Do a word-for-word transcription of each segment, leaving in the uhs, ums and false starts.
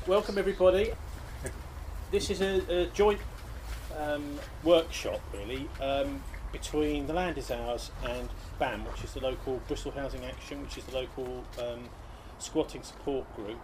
welcome everybody. This is a, a joint um, workshop, really, um, between The Land Is Ours and B A M, which is the local Bristol Housing Action, which is the local um, squatting support group.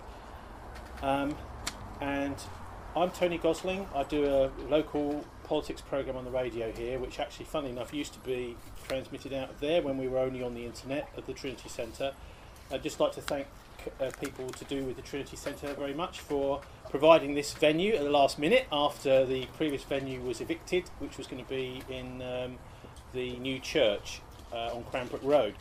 Um, and I'm Tony Gosling. I do a local politics programme on the radio here, which actually, funnily enough, used to be transmitted out of there when we were only on the internet at the Trinity Centre. I'd just like to thank uh, people to do with the Trinity Centre very much for providing this venue at the last minute after the previous venue was evicted, which was going to be in um, the new church uh, on Cranbrook Road.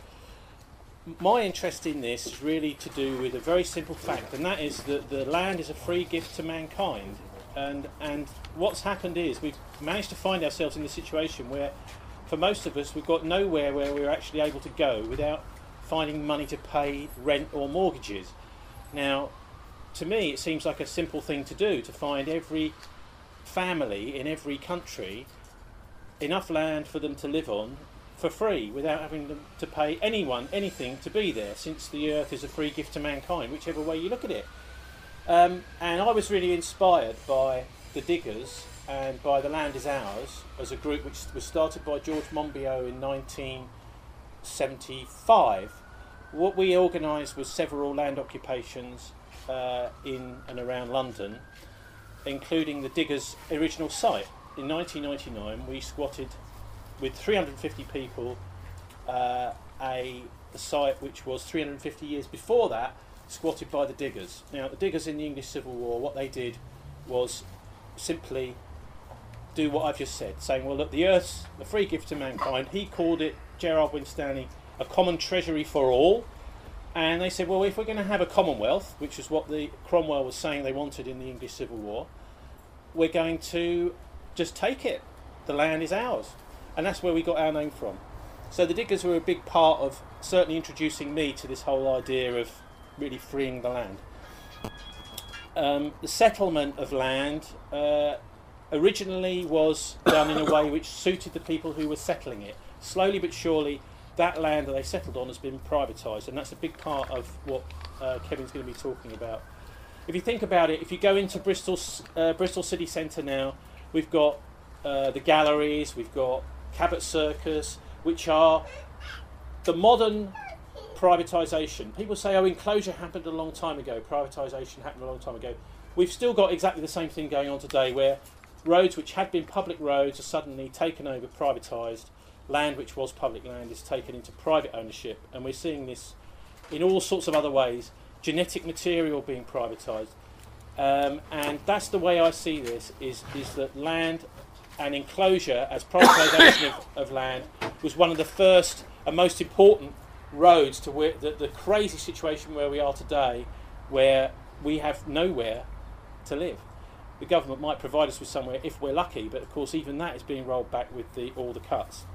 My interest in this is really to do with a very simple fact, and that is that the land is a free gift to mankind. And and what's happened is we've managed to find ourselves in the situation where, for most of us, we've got nowhere where we're actually able to go without finding money to pay rent or mortgages. Now, to me, it seems like a simple thing to do, to find every family in every country enough land for them to live on for free without having them to pay anyone anything to be there, since the earth is a free gift to mankind, whichever way you look at it. Um, and I was really inspired by the Diggers and by The Land Is Ours as a group which was started by George Monbiot in nineteen seventy-five. What we organised was several land occupations uh, in and around London, including the Diggers' original site. In nineteen ninety-nine, we squatted with three hundred fifty people uh, a, a site which was three hundred fifty years before that, squatted by the Diggers. Now, the Diggers in the English Civil War, what they did was simply do what I've just said, saying, well, look, the earth's a free gift to mankind. He called it, Gerard Winstanley, a common treasury for all. And they said, well, if we're going to have a commonwealth, which is what the Cromwell was saying they wanted in the English Civil War, we're going to just take it. The land is ours. And that's where we got our name from. So the Diggers were a big part of certainly introducing me to this whole idea of really freeing the land. Um, the settlement of land uh, originally was done in a way which suited the people who were settling it. Slowly but surely, that land that they settled on has been privatised, and that's a big part of what uh, Kevin's going to be talking about. If you think about it, if you go into Bristol, uh, Bristol City Centre now, we've got uh, the galleries, we've got Cabot Circus, which are the modern privatisation. People say, oh, enclosure happened a long time ago, privatisation happened a long time ago. We've still got exactly the same thing going on today, where roads which had been public roads are suddenly taken over, privatised. Land which was public land is taken into private ownership, and we're seeing this in all sorts of other ways. Genetic material being privatised, um, and that's the way I see this, is, is that land and enclosure as privatisation of, of land was one of the first and most important roads to where the, the crazy situation where we are today, where we have nowhere to live. The government might provide us with somewhere if we're lucky, but of course even that is being rolled back with the, all the cuts.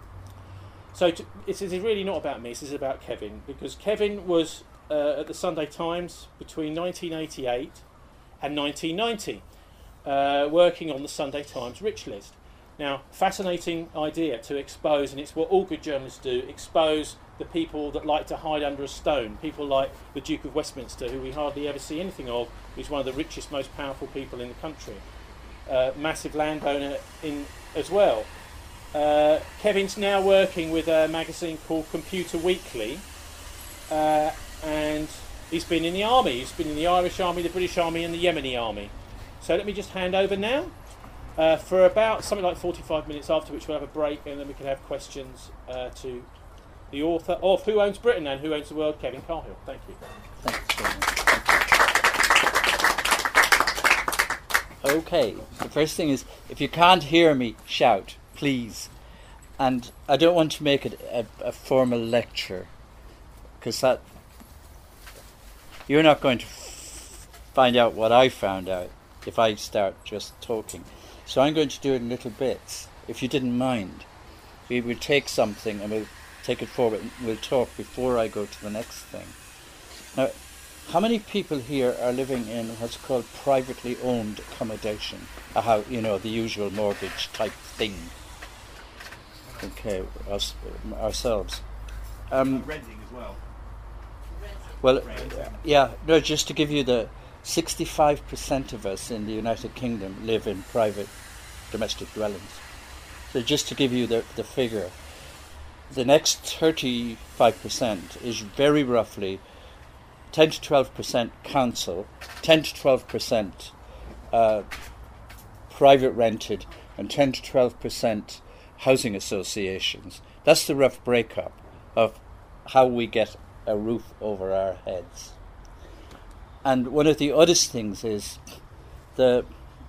So to, it's, it's really not about me, this is about Kevin, because Kevin was uh, at the Sunday Times between nineteen eighty-eight and nineteen ninety, uh, working on the Sunday Times Rich List. Now, fascinating idea to expose, and it's what all good journalists do, expose the people that like to hide under a stone, people like the Duke of Westminster, who we hardly ever see anything of, who's one of the richest, most powerful people in the country. Uh, massive landowner in as well. Uh, Kevin's now working with a magazine called Computer Weekly, uh, and he's been in the army. He's been in the Irish Army, the British Army and the Yemeni Army. So let me just hand over now uh, for about something like forty-five minutes, after which we'll have a break, and then we can have questions uh, to the author of Who Owns Britain and Who Owns the World, Kevin Carhill. Thank you. Thanks. Okay, the first thing is, if you can't hear me, shout, please. And I don't want to make it a, a formal lecture, because that you're not going to f- find out what I found out if I start just talking. So I'm going to do it in little bits, if you didn't mind. We will take something and we'll take it forward and we'll talk before I go to the next thing. Now, how many people here are living in what's called privately owned accommodation? A house, you know, the usual mortgage type thing. Okay, us, ourselves. Um, renting as well. Well, yeah, no, just to give you the... sixty-five percent of us in the United Kingdom live in private domestic dwellings. So just to give you the, the figure, the next thirty-five percent is very roughly ten to twelve percent council, ten to twelve percent uh, private rented, and ten to twelve percent housing associations. That's the rough breakup of how we get a roof over our heads. And one of the oddest things is the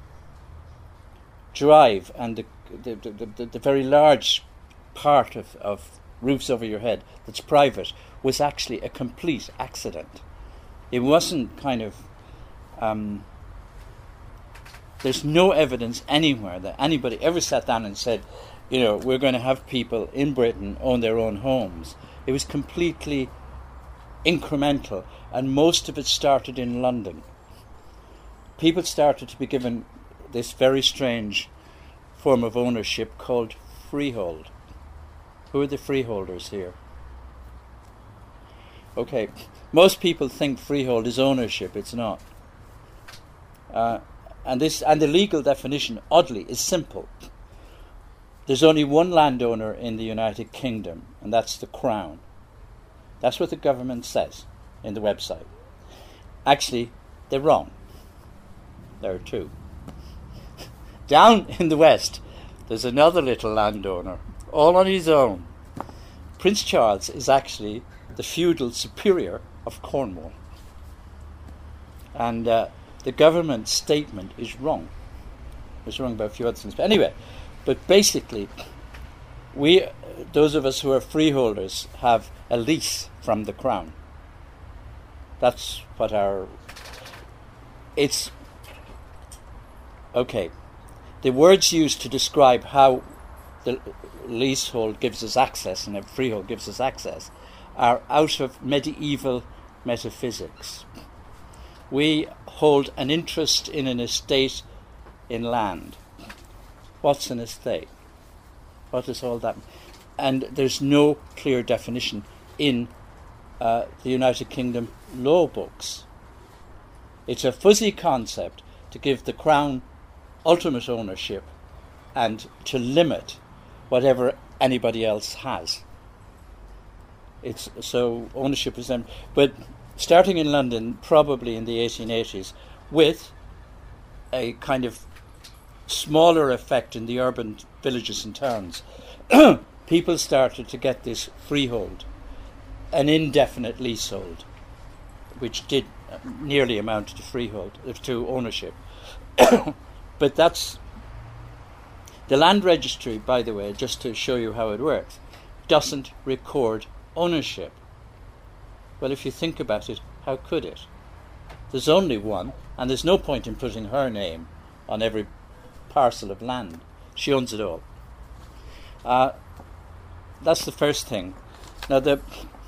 drive and the the, the, the, the very large part of, of roofs over your head that's private was actually a complete accident. It wasn't kind of... Um, there's no evidence anywhere that anybody ever sat down and said, you know, we're going to have people in Britain own their own homes. It was completely incremental, and most of it started in London. People started to be given this very strange form of ownership called freehold. Who are the freeholders here? Okay, most people think freehold is ownership. It's not. Uh, and this and the legal definition, oddly, is simple. There's only one landowner in the United Kingdom, and that's the Crown. That's what the government says in the website. Actually, they're wrong. There are two. Down in the west, there's another little landowner, all on his own. Prince Charles is actually the feudal superior of Cornwall. And uh, the government statement is wrong. It's wrong about a few other things. But anyway, but basically, we, those of us who are freeholders, have a lease from the Crown. That's what our... It's... Okay. The words used to describe how the leasehold gives us access and a freehold gives us access are out of medieval metaphysics. We hold an interest in an estate in land. What's an estate? What does all that mean? And there's no clear definition in uh, the United Kingdom law books. It's a fuzzy concept to give the Crown ultimate ownership and to limit whatever anybody else has. It's so ownership is them. But starting in London, probably in the eighteen eighties, with a kind of smaller effect in the urban villages and towns, people started to get this freehold, an indefinite leasehold, which did nearly amount to freehold, to ownership. But that's... The land registry, by the way, just to show you how it works, doesn't record ownership. Well, if you think about it, how could it? There's only one, and there's no point in putting her name on every parcel of land. She owns it all. Uh, that's the first thing. Now, the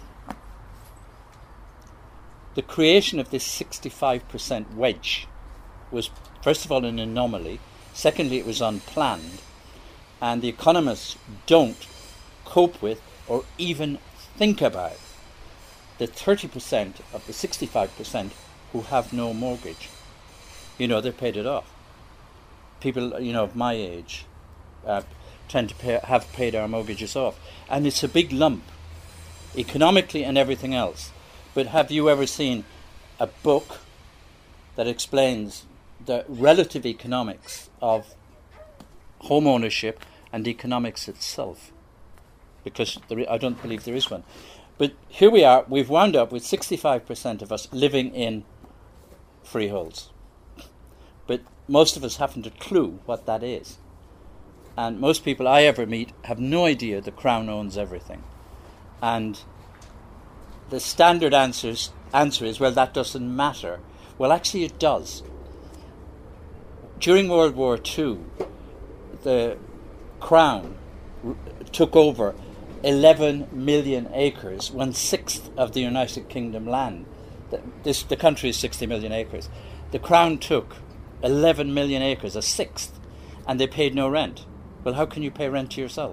the creation of this sixty-five percent wedge was, first of all, an anomaly. Secondly, it was unplanned. And the economists don't cope with or even think about the thirty percent of the sixty-five percent who have no mortgage. You know, they paid it off. People, you know, of my age uh, tend to pay, have paid our mortgages off. And it's a big lump, economically and everything else. But have you ever seen a book that explains the relative economics of home ownership and economics itself? Because there, I don't believe there is one. But here we are, we've wound up with sixty-five percent of us living in freeholds. But most of us haven't a clue what that is. And most people I ever meet have no idea the Crown owns everything. And the standard answers, answer is, well, that doesn't matter. Well, actually it does. During World War Two, the Crown r- took over eleven million acres, one-sixth of the United Kingdom land. The, this, the country is sixty million acres. The Crown took eleven million acres, a sixth, and they paid no rent. Well, how can you pay rent to yourself?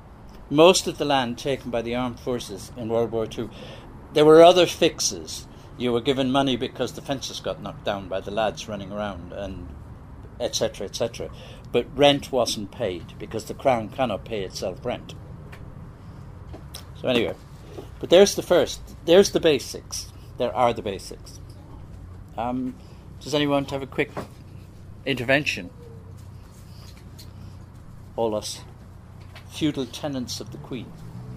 Most of the land taken by the armed forces in World War Two, there were other fixes. You were given money because the fences got knocked down by the lads running around, and et cetera, et cetera. But rent wasn't paid because the Crown cannot pay itself rent. So anyway, but there's the first. There's the basics. There are the basics. Um, does anyone have a quick intervention? All us feudal tenants of the Queen.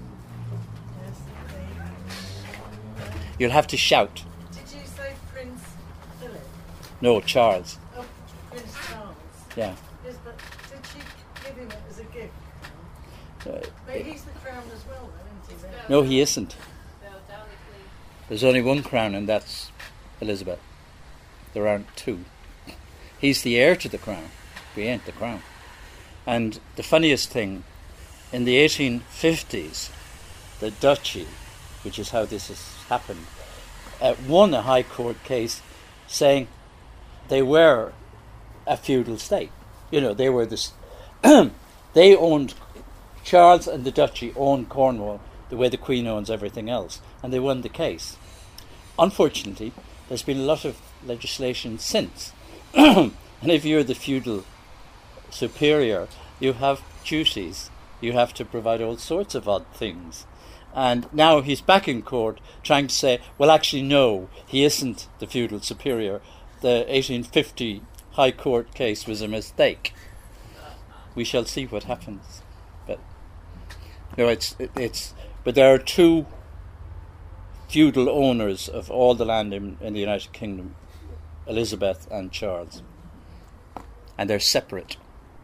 You'll have to shout. Did you say Prince Philip? No, Charles. Oh, Prince Charles. Yeah. Yes, but did she give him it as a gift? Uh, But he's the crown as well, though, isn't he? no, he isn't. There's only one crown, and that's Elizabeth. There aren't two. He's the heir to the crown. We ain't the crown. And the funniest thing, in the eighteen fifties, the duchy, which is how this has happened, uh, won a high court case saying they were a feudal state. You know, they were this. They owned, Charles and the duchy owned Cornwall the way the Queen owns everything else, and they won the case. Unfortunately, there's been a lot of legislation since, and if you're the feudal superior, you have duties. You have to provide all sorts of odd things. And now he's back in court trying to say, well, actually, no, he isn't the feudal superior. The eighteen fifty High Court case was a mistake. We shall see what happens. But no, it's it, it's. But there are two feudal owners of all the land in, in the United Kingdom, Elizabeth and Charles, and they're separate.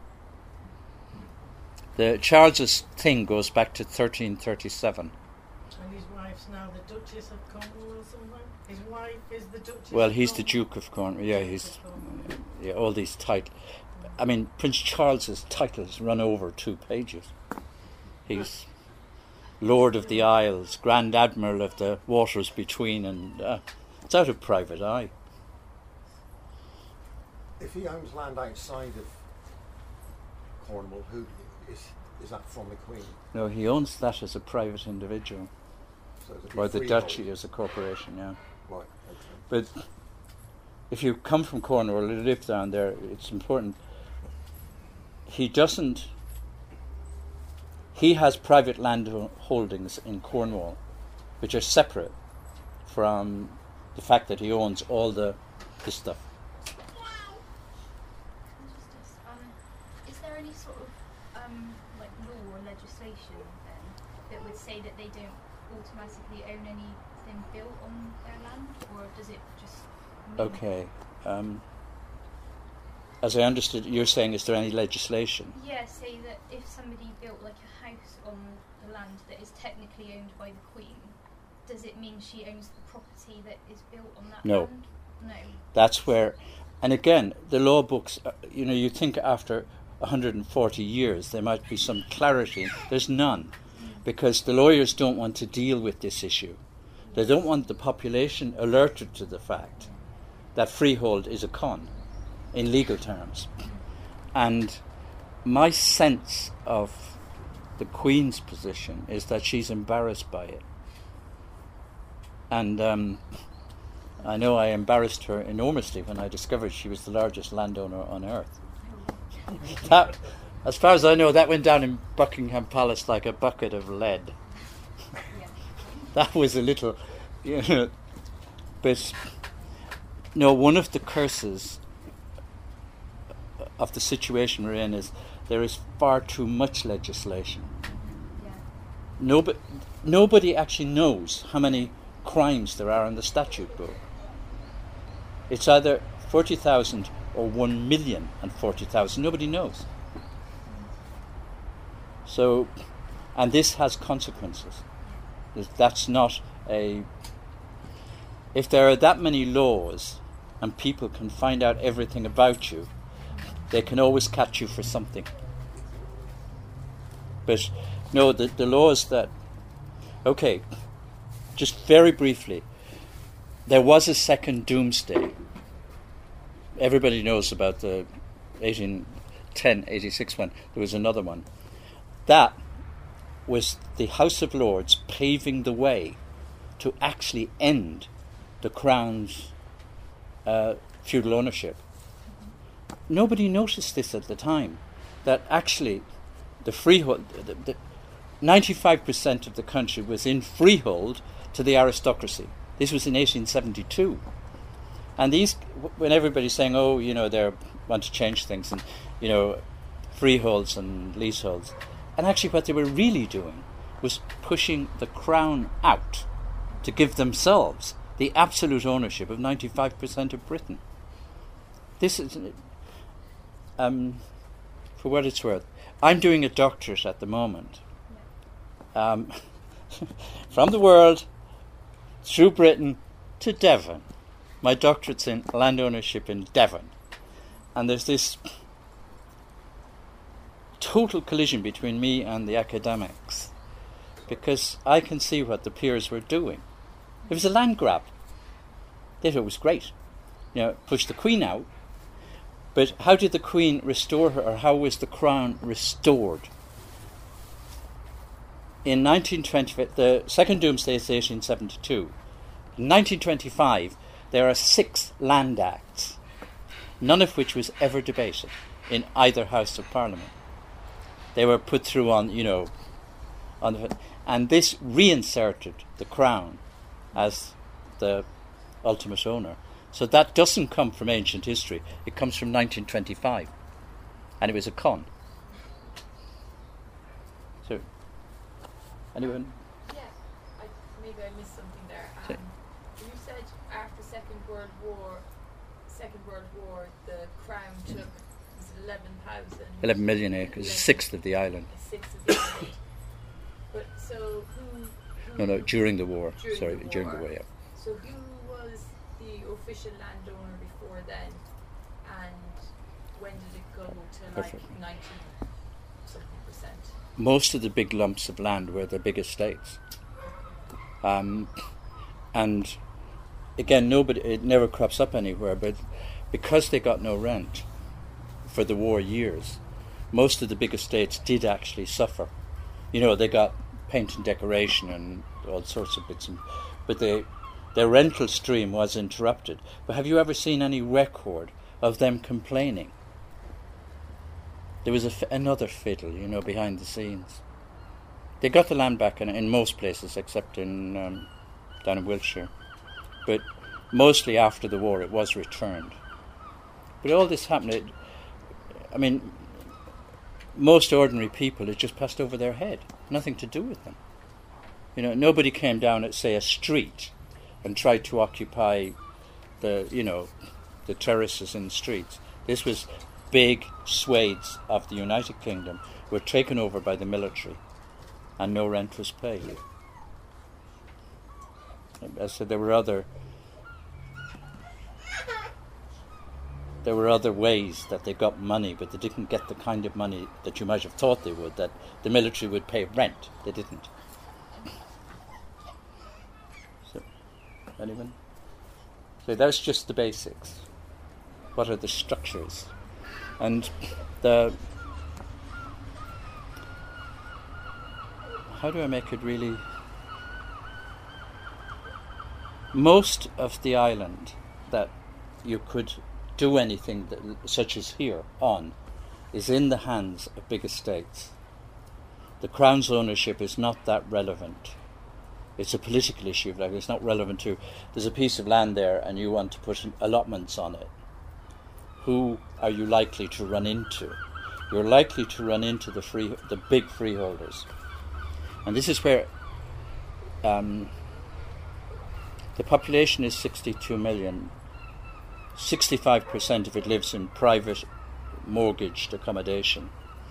The Charles's thing goes back to thirteen thirty-seven. And his wife's now the Duchess of Cornwall or something? His wife is the Duchess Well, of he's the Cornwall? Duke of Cornwall. Yeah, Duke he's of Cornwall. yeah, all these titles. I mean, Prince Charles's titles run over two pages. He's Lord of the Isles, Grand Admiral of the waters between, and uh, it's out of private eye. If he owns land outside of Cornwall, who is is that from the Queen? No, he owns that as a private individual, So it'd be or the freehold. duchy as a corporation. Yeah, Right. Okay. but if you come from Cornwall, you live down there, it's important. He doesn't. He has private land holdings in Cornwall, which are separate from the fact that he owns all the this stuff. Um, is there any sort of um, like law or legislation then that would say that they don't automatically own anything built on their land, or does it just mean Okay. Um, as I understood, you're saying, is there any legislation? Yeah, say that if somebody built like a house on the land that is technically owned by the Queen, does it mean she owns the property that is built on that No. land? No. That's where, and again, the law books, uh, you know, you think after one hundred forty years there might be some clarity. There's none, because the lawyers don't want to deal with this issue. They don't want the population alerted to the fact that freehold is a con, in legal terms. And my sense of the Queen's position is that she's embarrassed by it. And um, I know I embarrassed her enormously when I discovered she was the largest landowner on earth. That, as far as I know, that went down in Buckingham Palace like a bucket of lead. Yeah. That was a little, you know, but no, one of the curses of the situation we're in is there is far too much legislation. Yeah. Nobody, nobody actually knows how many crimes there are in the statute book. It's either forty thousand or one million and forty thousand. Nobody knows. So, and this has consequences. That's not a... If there are that many laws and people can find out everything about you, they can always catch you for something. But no, the, the laws that... Okay, just very briefly, there was a second doomsday. Everybody knows about the eighteen ten eighty-six one. There was another one. That was the House of Lords paving the way to actually end the Crown's uh, feudal ownership. Nobody noticed this at the time, that actually the freehold, the, the ninety-five percent of the country was in freehold to the aristocracy. This was in eighteen seventy-two. And these, when everybody's saying, oh, you know, they want to change things, and, you know, freeholds and leaseholds, and actually what they were really doing was pushing the Crown out to give themselves the absolute ownership of ninety-five percent of Britain. This is, um, for what it's worth, I'm doing a doctorate at the moment. Um, from the world, through Britain, to Devon. My doctorate's in land ownership in Devon. And there's this total collision between me and the academics, because I can see what the peers were doing. It was a land grab. They thought it was great. You know, push the Queen out. But how did the Queen restore her, or how was the Crown restored? In nineteen twenty, the Second Doomsday is eighteen seventy-two. In nineteen twenty-five, there are six land acts, none of which was ever debated in either House of Parliament. They were put through on, you know, on the, and this reinserted the Crown as the ultimate owner. So that doesn't come from ancient history. It comes from nineteen twenty-five, and it was a con. So, anyone? Yeah, I, maybe I missed something there. Say. Um, you said after Second World War, Second World War, the Crown took was it eleven thousand. Eleven million acres, a sixth of the island. A sixth of the island. But so who? who No, no, during the war. During Sorry, the during the war. war. Yeah. So who was the official landowner before then, and when did it go to like Perfect. ninety something percent? Most of the big lumps of land were the big estates. Um, and again, nobody, it never crops up anywhere, but because they got no rent for the war years, most of the big estates did actually suffer. You know, they got paint and decoration and all sorts of bits, and, but they, their rental stream was interrupted. But have you ever seen any record of them complaining? There was a f- another fiddle, you know, behind the scenes. They got the land back in, in most places, except in um, down in Wiltshire. But mostly after the war, it was returned. But all this happened. It, I mean, most ordinary people, it just passed over their head. Nothing to do with them. You know, nobody came down at, say, a street and tried to occupy the, you know, the terraces in the streets. This was big swathes of the United Kingdom were taken over by the military, and no rent was paid. As I said, there were other there were other ways that they got money, but they didn't get the kind of money that you might have thought they would, that the military would pay rent. They didn't. So, anyone? So that's just the basics. What are the structures? And the... How do I make it really... Most of the island that you could do anything that, such as here on, is in the hands of big estates. The Crown's ownership is not that relevant. It's a political issue, like it's not relevant to, there's a piece of land there and you want to put allotments on it. Who are you likely to run into? You're likely to run into the free, the big freeholders. And this is where um, the population is sixty-two million. sixty-five percent of it lives in private mortgaged accommodation.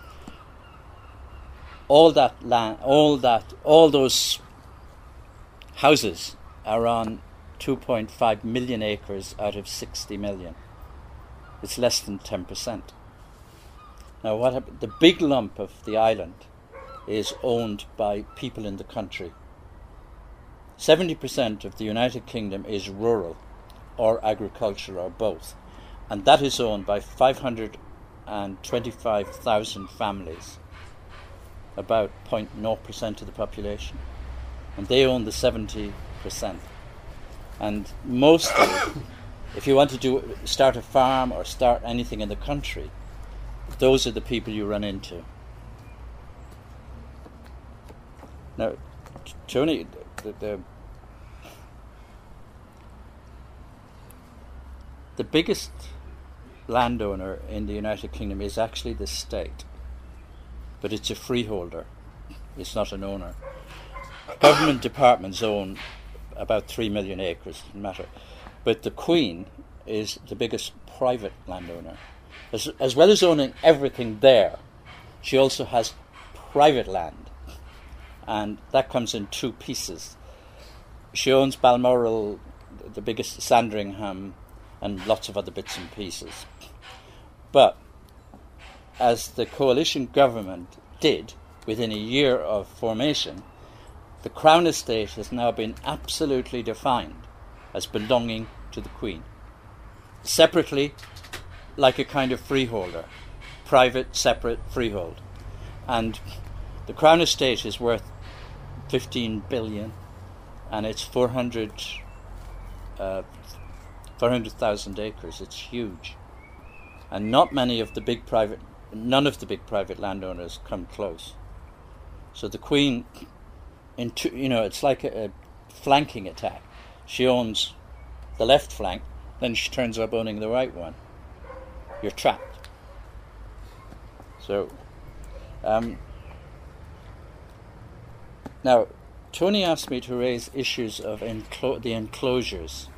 All that land, all that, all those houses are on two point five million acres out of sixty million. It's less than ten percent. Now, what happened? The big lump of the island is owned by people in the country. seventy percent of the United Kingdom is rural, or agriculture, or both, and that is owned by five hundred twenty-five thousand families, about zero point zero percent of the population, and they own the seventy percent. And mostly, if you want to do start a farm or start anything in the country, those are the people you run into. Now, t- Tony, the, the the biggest landowner in the United Kingdom is actually the state, but it's a freeholder. It's not an owner. Government departments own about three million acres, doesn't matter. But the Queen is the biggest private landowner. As, as well as owning everything there, she also has private land. And that comes in two pieces. She owns Balmoral, the biggest, Sandringham, and lots of other bits and pieces. But as the coalition government did within a year of formation, the Crown Estate has now been absolutely defined as belonging to the Queen. Separately, like a kind of freeholder, private, separate freehold. And the Crown Estate is worth fifteen billion, and it's four hundred uh, four hundred thousand acres. It's huge. And not many of the big private, none of the big private landowners come close. So the Queen, in two, you know, it's like a, a flanking attack. She owns the left flank, then she turns up owning the right one. You're trapped. So, um, now, Tony asked me to raise issues of enclo- the enclosures.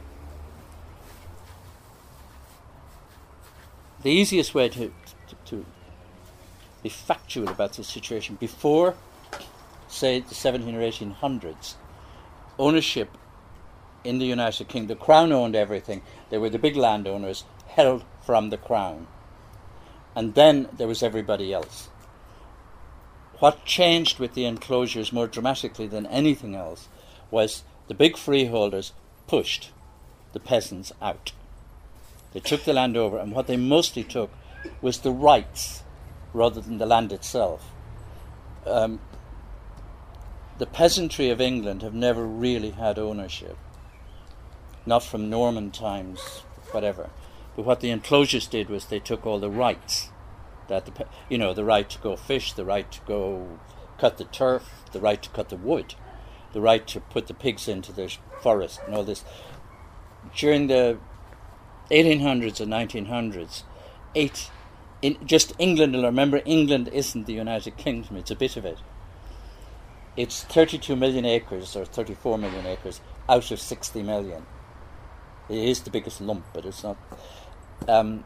The easiest way to, to, to be factual about the situation, before, say, the seventeen or eighteen hundreds, ownership in the United Kingdom, the Crown owned everything. They were the big landowners, held from the Crown. And then there was everybody else. What changed with the enclosures more dramatically than anything else was the big freeholders pushed the peasants out. They took the land over, and what they mostly took was the rights rather than the land itself. Um, the peasantry of England have never really had ownership. Not from Norman times, whatever. But what the enclosures did was they took all the rights. That the, you know, the right to go fish, the right to go cut the turf, the right to cut the wood, the right to put the pigs into the forest and all this. During the eighteen hundreds and nineteen hundreds, eight, in just England, and remember, England isn't the United Kingdom, it's a bit of it. It's thirty-two million acres, or thirty-four million acres, out of sixty million. It is the biggest lump, but it's not. Um,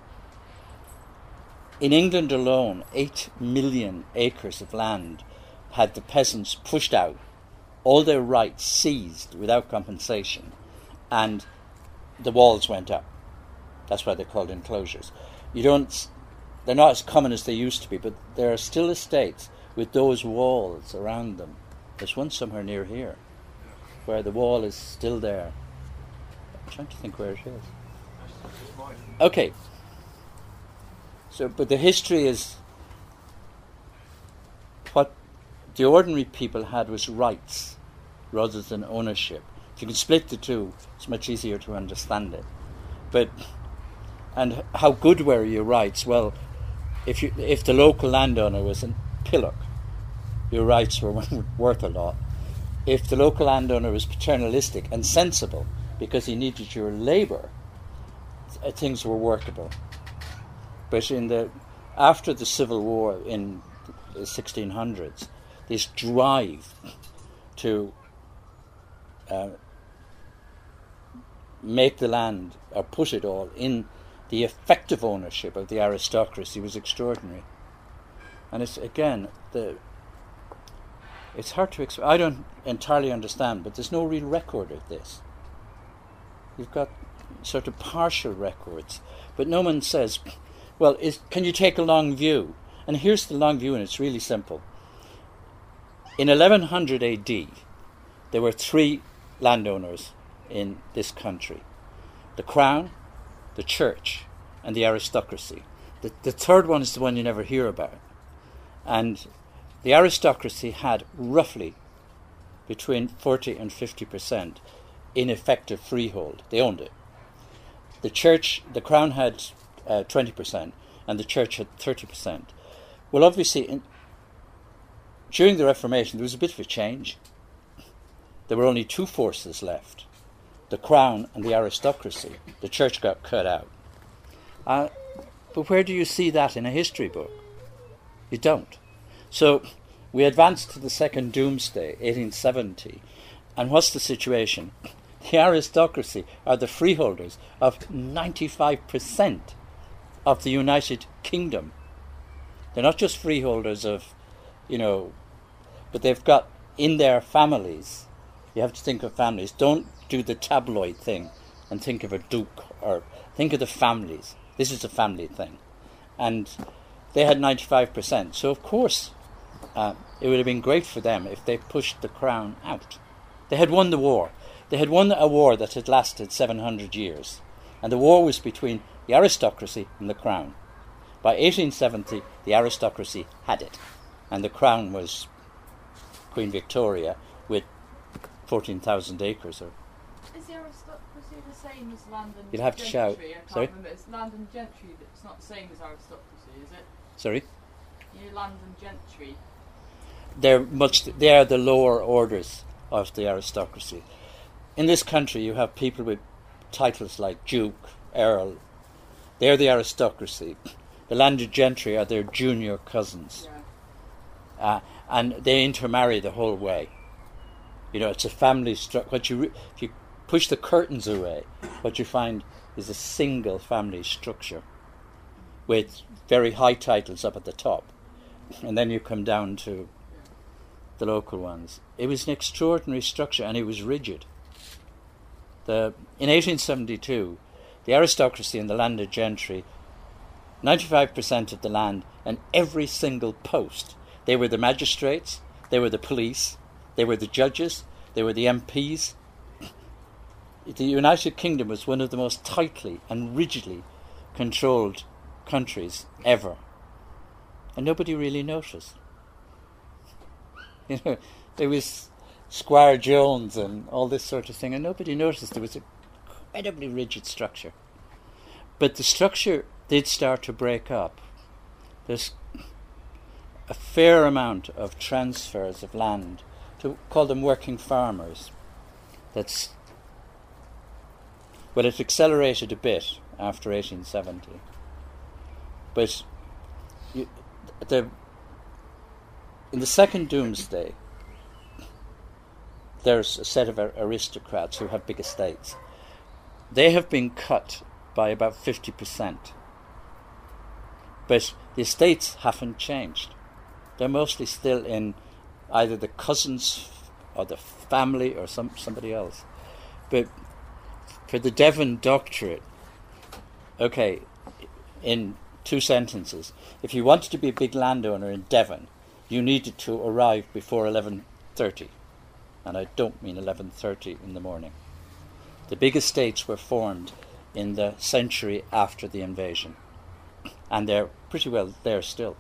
in England alone, eight million acres of land had the peasants pushed out, all their rights seized without compensation, and the walls went up. That's why they're called enclosures. You don't, they're not as common as they used to be, but there are still estates with those walls around them. There's one somewhere near here, where the wall is still there. I'm trying to think where it is. Okay. So, but the history is, what the ordinary people had was rights rather than ownership. If you can split the two, it's much easier to understand it. But, and how good were your rights? Well, if you if the local landowner was in Pillock, your rights were worth a lot. If the local landowner was paternalistic and sensible because he needed your labour, th- things were workable. But in the after the Civil War in the sixteen hundreds, this drive to uh, make the land, or put it all in the effective ownership of the aristocracy, was extraordinary. And it's, again, the it's hard to explain. I don't entirely understand, but there's no real record of this. You've got sort of partial records, but no one says, well, is, can you take a long view? And here's the long view, and it's really simple. In eleven hundred A D, there were three landowners in this country: the Crown, the Church, and the aristocracy. The, the third one is the one you never hear about. And the aristocracy had roughly between forty and fifty percent. in effective freehold. They owned it. The church, the crown had uh, twenty percent and the church had thirty percent. Well, obviously, in, during the Reformation, there was a bit of a change. There were only two forces left, the crown and the aristocracy. The church got cut out. Uh, but where do you see that in a history book? You don't. So we advance to the second doomsday, eighteen seventy, and what's the situation? The aristocracy are the freeholders of ninety-five percent of the United Kingdom. They're not just freeholders of, you know, but they've got in their families. You have to think of families. Don't do the tabloid thing and think of a duke, or think of the families. This is a family thing. And they had ninety-five percent. So, of course, uh, it would have been great for them if they pushed the crown out. They had won the war. They had won a war that had lasted seven hundred years. And the war was between the aristocracy and the crown. By eighteen seventy, the aristocracy had it. And the crown was Queen Victoria with fourteen thousand acres. Or Is the aristocracy the same as land and You'd have to gentry? shout. I can't Sorry? remember. It's land and gentry. It's not the same as aristocracy, is it? Sorry? You know, land and gentry. They're much. They are the lower orders of the aristocracy. In this country, you have people with titles like Duke, Earl. They're the aristocracy. The landed gentry are their junior cousins, Yeah. uh, and they intermarry the whole way. You know, it's a family structure. What you re- if you push the curtains away, what you find is a single family structure with very high titles up at the top, and then you come down to the local ones. It was an extraordinary structure, and it was rigid. The in eighteen seventy-two, the aristocracy and the landed gentry, ninety-five percent of the land and every single post. They were the magistrates, they were the police, they were the judges, they were the M Ps. The United Kingdom was one of the most tightly and rigidly controlled countries ever. And nobody really noticed. You know, there was Squire Jones and all this sort of thing, and nobody noticed. There was an incredibly rigid structure. But the structure did start to break up. There's a fair amount of transfers of land to call them working farmers. That's well, it accelerated a bit after eighteen seventy. But you, the in the second doomsday, there's a set of aristocrats who have big estates. They have been cut by about fifty percent. But the estates haven't changed. They're mostly still in either the cousins or the family or some somebody else. But for the Devon doctorate, okay, in two sentences, if you wanted to be a big landowner in Devon, you needed to arrive before eleven thirty. And I don't mean eleven thirty in the morning. The big estates were formed in the century after the invasion. And they're pretty well there still.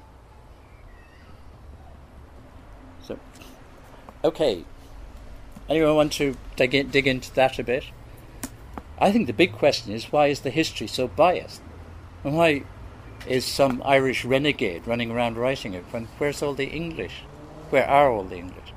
So, okay. Anyone want to dig, in, dig into that a bit? I think the big question is, why is the history so biased? And why is some Irish renegade running around writing it when where's all the English? Where are all the English?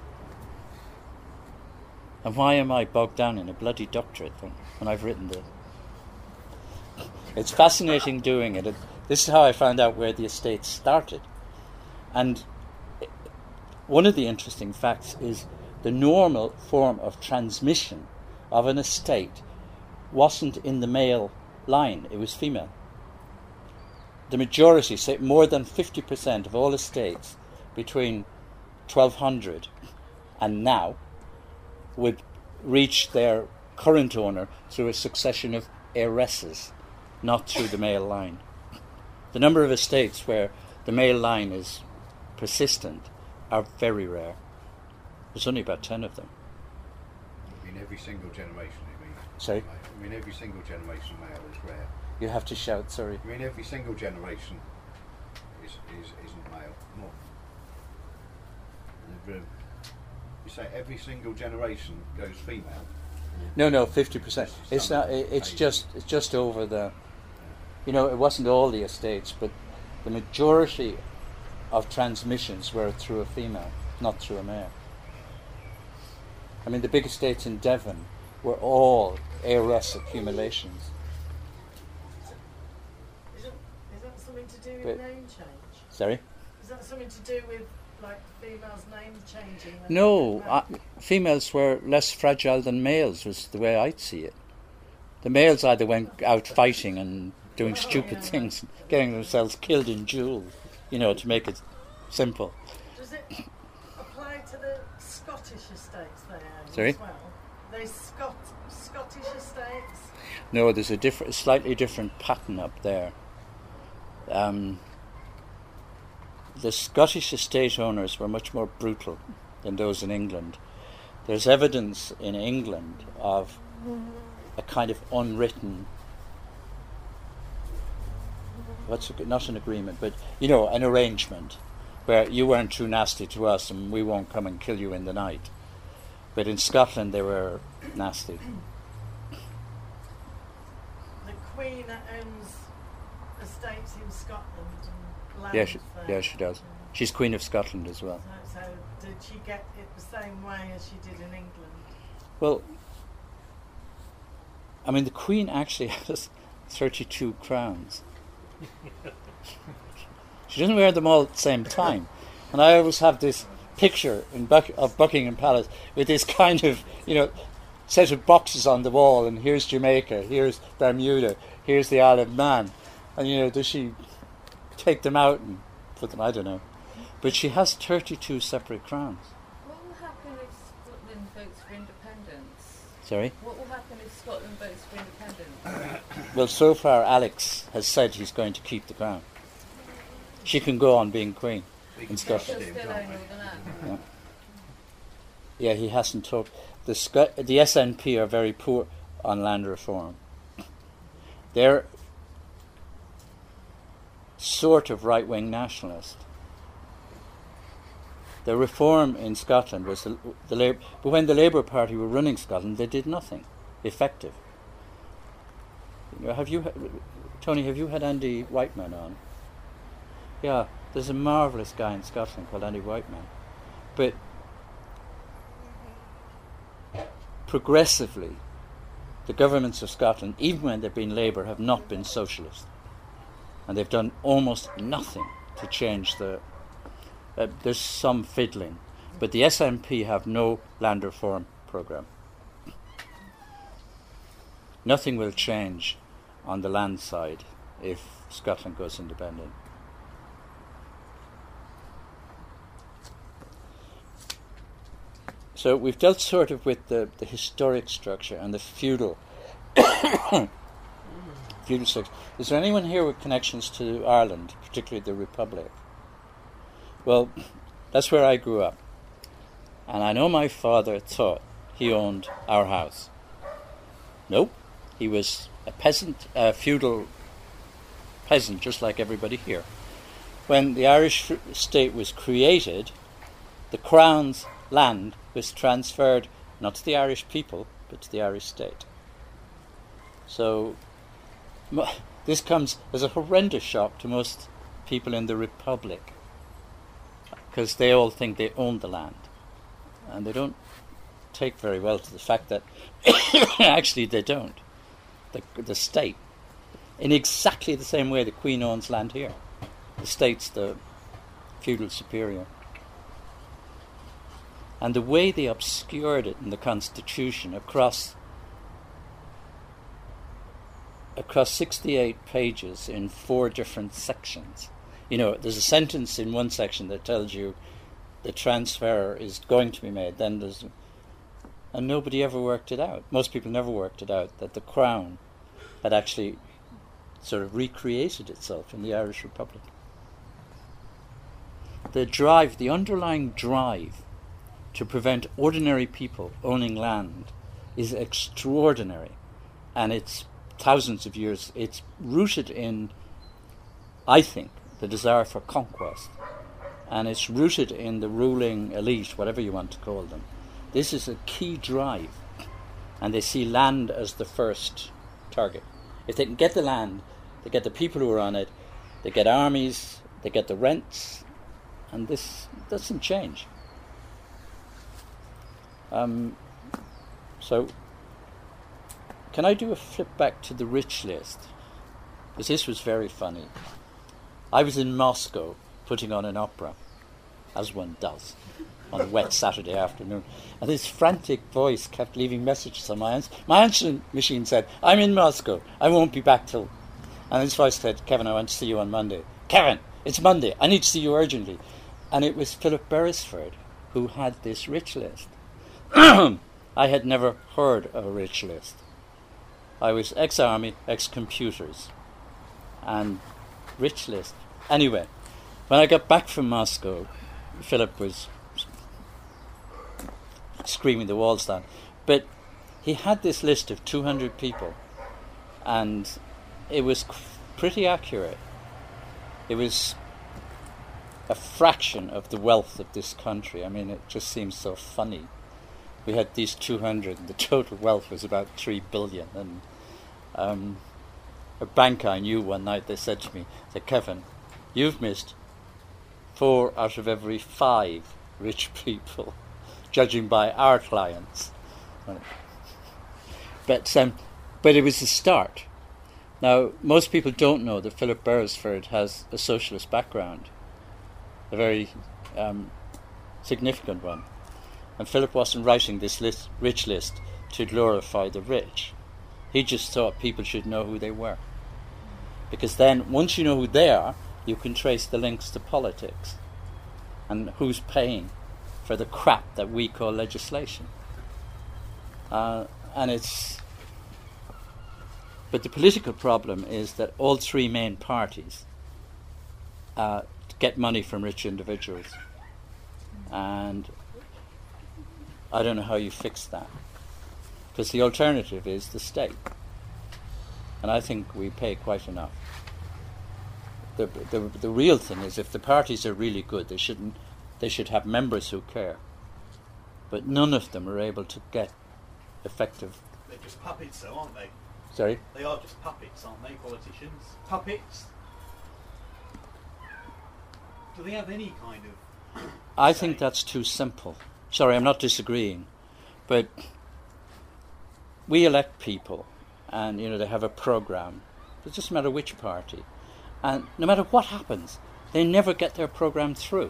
And why am I bogged down in a bloody doctorate when, when I've written this? It's fascinating doing it. it. This is how I found out where the estate started. And one of the interesting facts is the normal form of transmission of an estate wasn't in the male line, it was female. The majority, say more than fifty percent of all estates between twelve hundred and now would reach their current owner through a succession of heiresses, not through the male line. The number of estates where the male line is persistent are very rare. There's only about ten of them. I mean, every single generation, I mean. Sorry? I mean, every single generation male is rare. You have to shout, sorry. I mean, every single generation is, is, isn't male. Not. Every, you say every single generation goes female. No, no, fifty percent. It's not. It, it's just. It's just over the. You know, it wasn't all the estates, but the majority of transmissions were through a female, not through a male. I mean, the big estates in Devon were all heiress accumulations. Is that, is that something to do with But- name change? Sorry. Is that something to do with like females' name changing? when No, they get uh, married? females were less fragile than males, was the way I'd see it. The males either went out fighting and doing Oh, stupid yeah, right. things, getting themselves killed in duels, you know, to make it simple. Does it apply to the Scottish estates they own Sorry? as well? They Scot Scottish estates? No, there's a different, slightly different pattern up there. Um, the Scottish estate owners were much more brutal than those in England. There's evidence in England of a kind of unwritten, what's a, not an agreement, but you know, an arrangement where you weren't too nasty to us and we won't come and kill you in the night. But in Scotland they were nasty. The Queen owns estates in Scotland and lands Yeah, she, there. yeah, she does. She's Queen of Scotland as well. So, so did she get it the same way as she did in England? Well, I mean, the Queen actually has thirty-two crowns. She doesn't wear them all at the same time. And I always have this picture in Buck- of Buckingham Palace with this kind of, you know, set of boxes on the wall, and here's Jamaica, here's Bermuda, here's the Isle of Man. And, you know, does she take them out and put them, I don't know. But she has thirty-two separate crowns. What will happen if Scotland votes for independence? Sorry? What will happen if Scotland votes for independence? Well, so far Alex has said he's going to keep the crown. She can go on being queen We in can She'll Scotland. Scotland. still own all the land. Yeah. Yeah, he hasn't talked. The Sc- the S N P are very poor on land reform. They're sort of right-wing nationalist. The reform in Scotland was the, the Labour, but when the Labour Party were running Scotland, they did nothing effective. You know, have you, ha- Tony? Have you had Andy Whiteman on? Yeah, there's a marvellous guy in Scotland called Andy Whiteman, but progressively, the governments of Scotland, even when they've been Labour, have not been socialist, and they've done almost nothing to change the. Uh, there's some fiddling, but the S N P have no land reform programme. Nothing will change on the land side if Scotland goes independent. So we've dealt sort of with the, the historic structure and the feudal feudal structure. Is there anyone here with connections to Ireland, particularly the Republic? Well, that's where I grew up. And I know my father thought he owned our house. Nope. He was a peasant, a feudal peasant, just like everybody here. When the Irish state was created, the Crown's land was transferred not to the Irish people, but to the Irish state. So m- this comes as a horrendous shock to most people in the Republic, because they all think they own the land, and they don't take very well to the fact that actually they don't. The, the state, in exactly the same way the Queen owns land here. The state's the feudal superior. And the way they obscured it in the Constitution across across sixty-eight pages in four different sections. You know, there's a sentence in one section that tells you the transfer is going to be made. Then there's, and nobody ever worked it out. Most people never worked it out that the Crown had actually sort of recreated itself in the Irish Republic. The drive, the underlying drive to prevent ordinary people owning land is extraordinary, and it's thousands of years. It's rooted in, I think, the desire for conquest, and it's rooted in the ruling elite, whatever you want to call them. This is a key drive, and they see land as the first target. If they can get the land, they get the people who are on it, they get armies, they get the rents, and this doesn't change. Um, so, can I do a flip back to the rich list? Because this was very funny. I was in Moscow putting on an opera, as one does, on a wet Saturday afternoon, and this frantic voice kept leaving messages on my answer. My answering machine said, "I'm in Moscow, I won't be back till..." And this voice said, "Kevin, I want to see you on Monday." "Kevin, it's Monday, I need to see you urgently." And it was Philip Beresford who had this rich list. I had never heard of a rich list. I was ex-army, ex-computers, and rich list. Anyway, when I got back from Moscow, Philip was screaming the walls down. But he had this list of two hundred people, and it was pretty accurate. It was a fraction of the wealth of this country. I mean, it just seems so funny. We had these two hundred, and the total wealth was about three billion. And um, a bank I knew one night, they said to me, said, "Kevin, you've missed four out of every five rich people, judging by our clients." But um, but it was a start. Now, most people don't know that Philip Beresford has a socialist background, a very um, significant one. And Philip wasn't writing this list, rich list to glorify the rich. He just thought people should know who they were. Because then, once you know who they are, you can trace the links to politics and who's paying for the crap that we call legislation. Uh, and it's... But the political problem is that all three main parties uh, get money from rich individuals. And I don't know how you fix that. Because the alternative is the state. And I think we pay quite enough. The, the the real thing is, if the parties are really good, they shouldn't they should have members who care. But none of them are able to get effective. They're just puppets, though, aren't they? Sorry? They are just puppets, aren't they, politicians? Puppets. Do they have any kind of... I think that's too simple. Sorry, I'm not disagreeing, but we elect people, and you know they have a program. It doesn't matter which party, and no matter what happens, they never get their program through.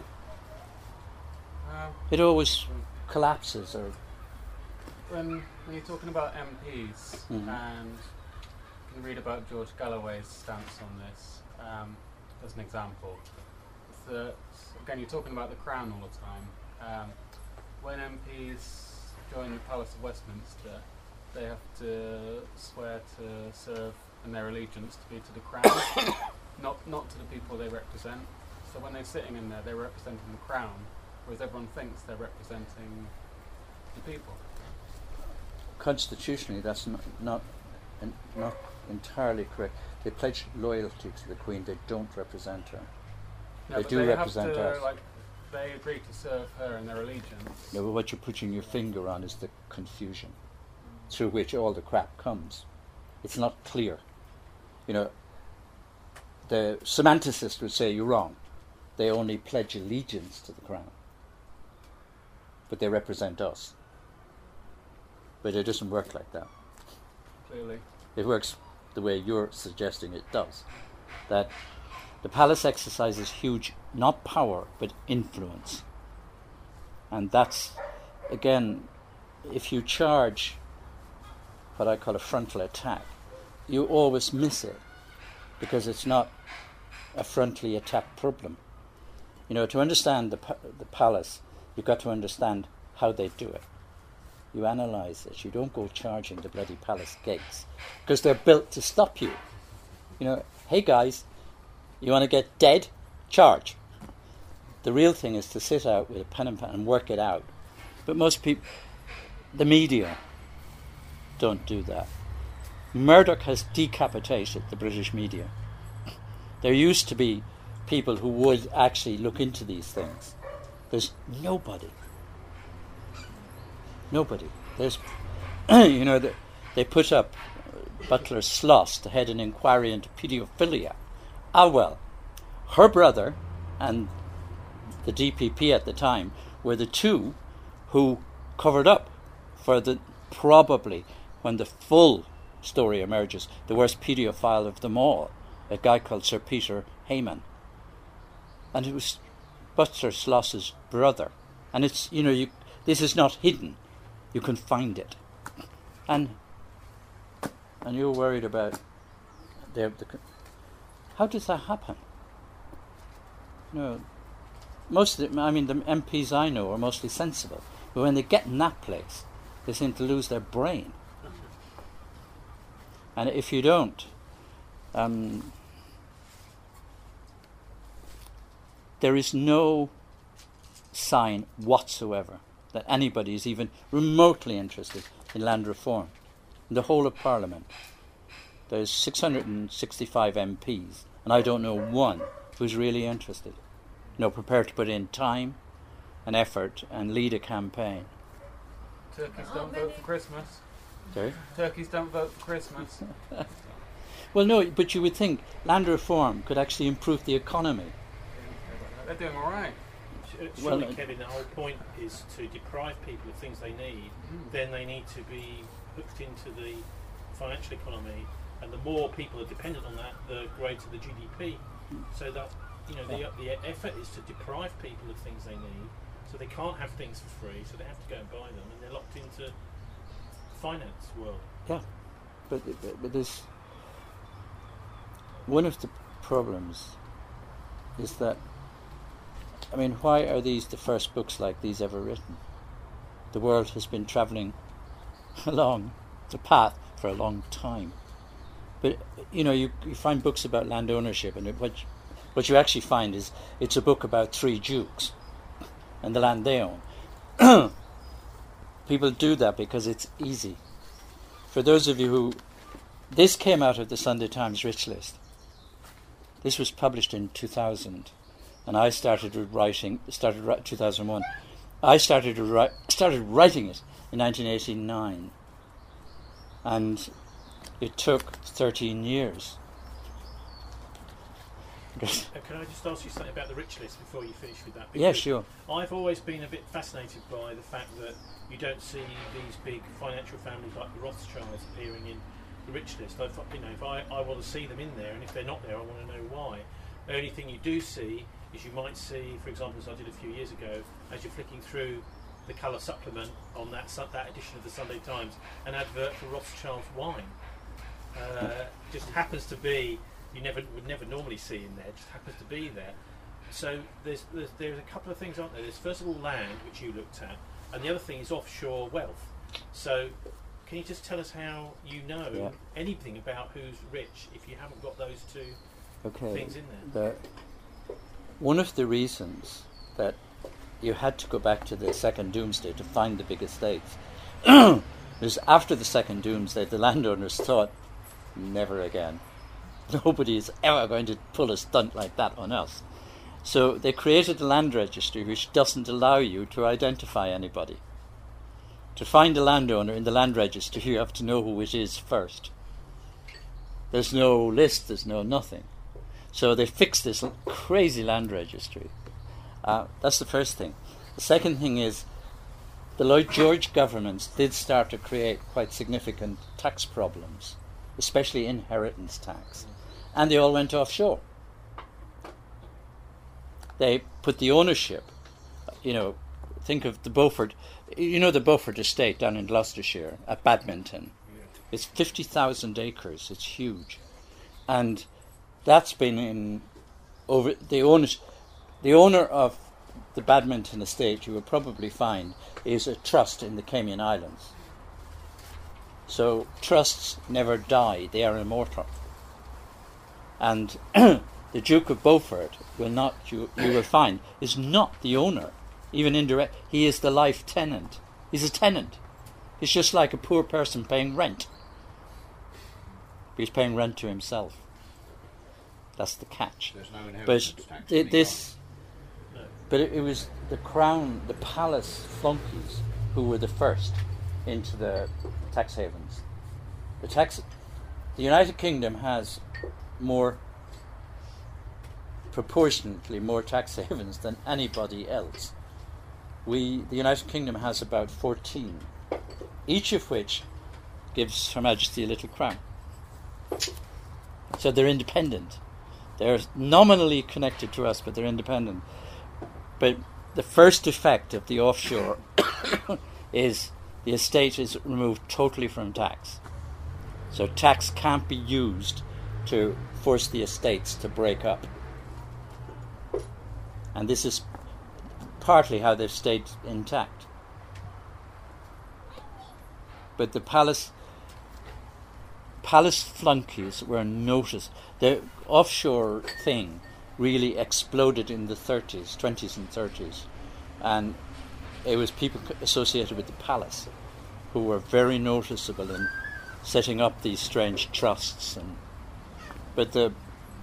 Uh, it always collapses. Or when when you're talking about M Ps, mm-hmm. and you can read about George Galloway's stance on this um, as an example. That again, you're talking about the Crown all the time. Um, when M Ps join the Palace of Westminster, they have to swear to serve and their allegiance to be to the Crown, not not to the people they represent. So when they're sitting in there, they're representing the Crown, whereas everyone thinks they're representing the people. Constitutionally, that's not not, en- not entirely correct. They pledge loyalty to the Queen. They don't represent her. No, they but do they represent have to, us. like, they agree to serve her and their allegiance. No, but what you're putting your finger on is the confusion through which all the crap comes. It's not clear. You know, the semanticists would say you're wrong. They only pledge allegiance to the Crown. But they represent us. But it doesn't work like that. Clearly. It works the way you're suggesting it does. That the palace exercises huge, not power, but influence. And that's, again, if you charge what I call a frontal attack, you always miss it, because it's not a frontally attacked problem. You know, to understand the pa- the palace, you've got to understand how they do it. You analyse it. You don't go charging the bloody palace gates, because they're built to stop you. You know, hey guys, you want to get dead? Charge. The real thing is to sit out with a pen and pad and work it out. But most people, the media, don't do that. Murdoch has decapitated the British media. There used to be people who would actually look into these things. There's nobody. Nobody. There's you know, the, they put up Butler Sloss to head an inquiry into paedophilia. Ah, well, her brother and the D P P at the time were the two who covered up for the, probably, when the full story emerges, the worst paedophile of them all, a guy called Sir Peter Heyman. And it was Butler Sloss's brother. And it's, you know, you, this is not hidden. You can find it. And and you're worried about the, the how does that happen? No, most of the, I mean, the M Ps I know are mostly sensible, but when they get in that place, they seem to lose their brain. And if you don't, um, there is no sign whatsoever that anybody is even remotely interested in land reform. In the whole of Parliament, there's six hundred sixty-five M Ps, and I don't know one who's really interested. You know, prepared to put in time and effort and lead a campaign. Turkeys don't vote for Christmas. Sorry? Turkeys don't vote for Christmas. Well, no, but you would think land reform could actually improve the economy. They're doing all right. Surely, Well, Kevin, the whole point is to deprive people of things they need. Mm. Then they need to be hooked into the financial economy, and the more people are dependent on that, the greater the G D P. So that, you know, the the effort is to deprive people of things they need, so they can't have things for free, so they have to go and buy them, and they're locked into the finance world. Yeah, but, but, but there's one of the problems is that, I mean, why are these the first books like these ever written? The world has been travelling along the path for a long time. But, you know, you, you find books about land ownership, and it, what, you, what you actually find is it's a book about three dukes and the land they own. People do that because it's easy. For those of you who... This came out of the Sunday Times Rich List. This was published in two thousand. And I started writing, started two thousand one. I started to write, started writing it in nineteen eighty-nine, and it took thirteen years. Uh, can I just ask you something about the Rich List before you finish with that? Yeah, Because sure. I've always been a bit fascinated by the fact that you don't see these big financial families like the Rothschilds appearing in the Rich List. I, you know, if I, I want to see them in there, and if they're not there, I want to know why. The only thing you do see is you might see, for example, as I did a few years ago, as you're flicking through the colour supplement on that su- that edition of the Sunday Times, an advert for Rothschild's wine. Uh, just happens to be, you never would never normally see in there, just happens to be there. So there's, there's there's a couple of things, aren't there? There's first of all land, which you looked at, and the other thing is offshore wealth. So can you just tell us how you know Yeah. anything about who's rich if you haven't got those two Okay. things in there? The, one of the reasons that you had to go back to the second doomsday to find the big estates is after the second doomsday, the landowners thought, never again. Nobody is ever going to pull a stunt like that on us. So they created a land registry which doesn't allow you to identify anybody. To find a landowner in the land registry, you have to know who it is first. There's no list, there's no nothing. So they fixed this l- crazy land registry. Uh, that's the first thing. The second thing is the Lloyd George governments did start to create quite significant tax problems, especially inheritance tax. And they all went offshore. They put the ownership, you know, think of the Beaufort, you know the Beaufort estate down in Gloucestershire at Badminton. It's fifty thousand acres, it's huge. And that's been in over the owners, the owner of the Badminton estate, you will probably find, is a trust in the Cayman Islands. So trusts never die; they are immortal. And the Duke of Beaufort will not, you, you will find, is not the owner, even indirect. He is the life tenant. He's a tenant. He's just like a poor person paying rent. He's paying rent to himself. That's the catch. There's no inheritance But tax. th- in this, but it, it was the crown, the palace flunkies who were the first into the tax havens. The tax, the United Kingdom has more, proportionately more tax havens than anybody else. We, the United Kingdom has about fourteen, each of which gives Her Majesty a little crown. So they're independent. They're nominally connected to us, but they're independent. But the first effect of the offshore is the estate is removed totally from tax. So tax can't be used to force the estates to break up. And this is partly how they've stayed intact. But the palace palace flunkies were noticed. The offshore thing really exploded in the thirties, twenties and thirties. And it was people associated with the palace who were very noticeable in setting up these strange trusts. And but the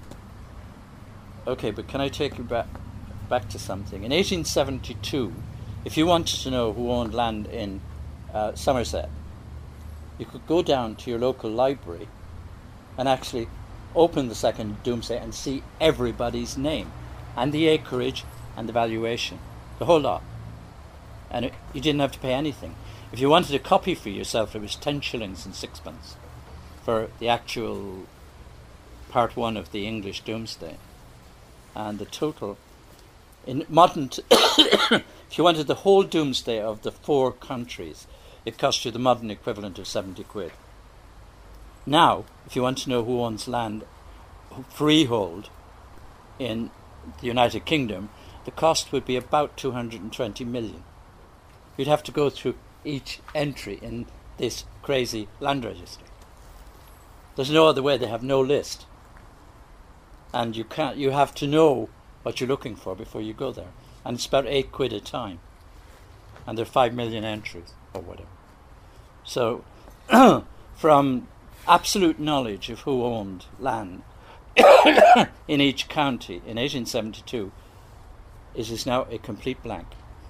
okay, but can I take you back back to something? In eighteen seventy-two, if you wanted to know who owned land in uh, Somerset, you could go down to your local library and actually open the second Doomsday and see everybody's name and the acreage and the valuation, the whole lot. And it, you didn't have to pay anything. If you wanted a copy for yourself, it was ten shillings and sixpence for the actual part one of the English Doomsday. And the total, in modern, t- if you wanted the whole Doomsday of the four countries, it cost you the modern equivalent of seventy quid. Now, if you want to know who owns land freehold in the United Kingdom, the cost would be about two hundred twenty million. You'd have to go through each entry in this crazy land register. There's no other way. They have no list. And you can't. You have to know what you're looking for before you go there. And it's about eight quid a time. And there are five million entries, or whatever. So, from absolute knowledge of who owned land in each county in eighteen seventy-two, it is now a complete blank.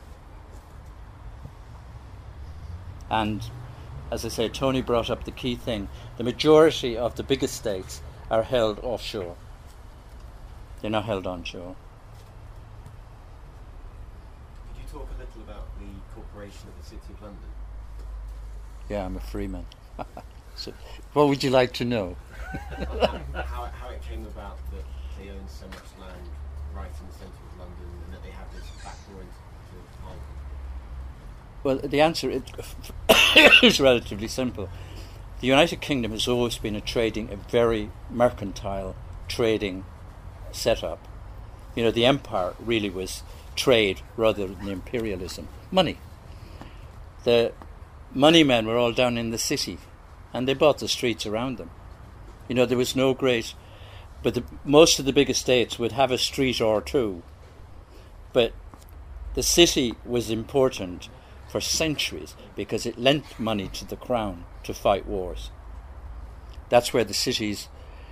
And, as I say, Tony brought up the key thing. The majority of the big estates are held offshore. They're not held onshore. Could you talk a little about the corporation of the City of London? Yeah, I'm a freeman. So, what would you like to know? how, how it came about that they own so much land right in the centre of London and that they have this back door into Parliament? Well, the answer is, is relatively simple. The United Kingdom has always been a trading, a very mercantile trading setup. You know, the empire really was trade rather than imperialism. Money. The money men were all down in the city, and they bought the streets around them. You know, there was no great... But the, most of the big estates would have a street or two. But the city was important for centuries because it lent money to the crown to fight wars. That's where the city's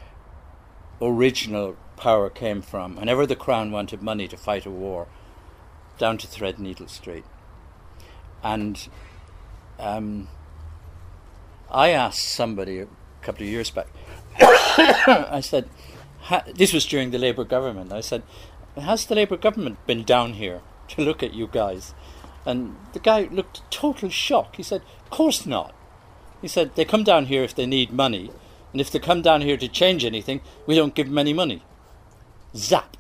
original power came from. Whenever the crown wanted money to fight a war, down to Threadneedle Street. And um, I asked somebody a couple of years back, I said, ha- this was during the Labour government, I said, has the Labour government been down here to look at you guys? And the guy looked total shock. He said, of course not. He said, they come down here if they need money, and if they come down here to change anything, we don't give them any money. Zap.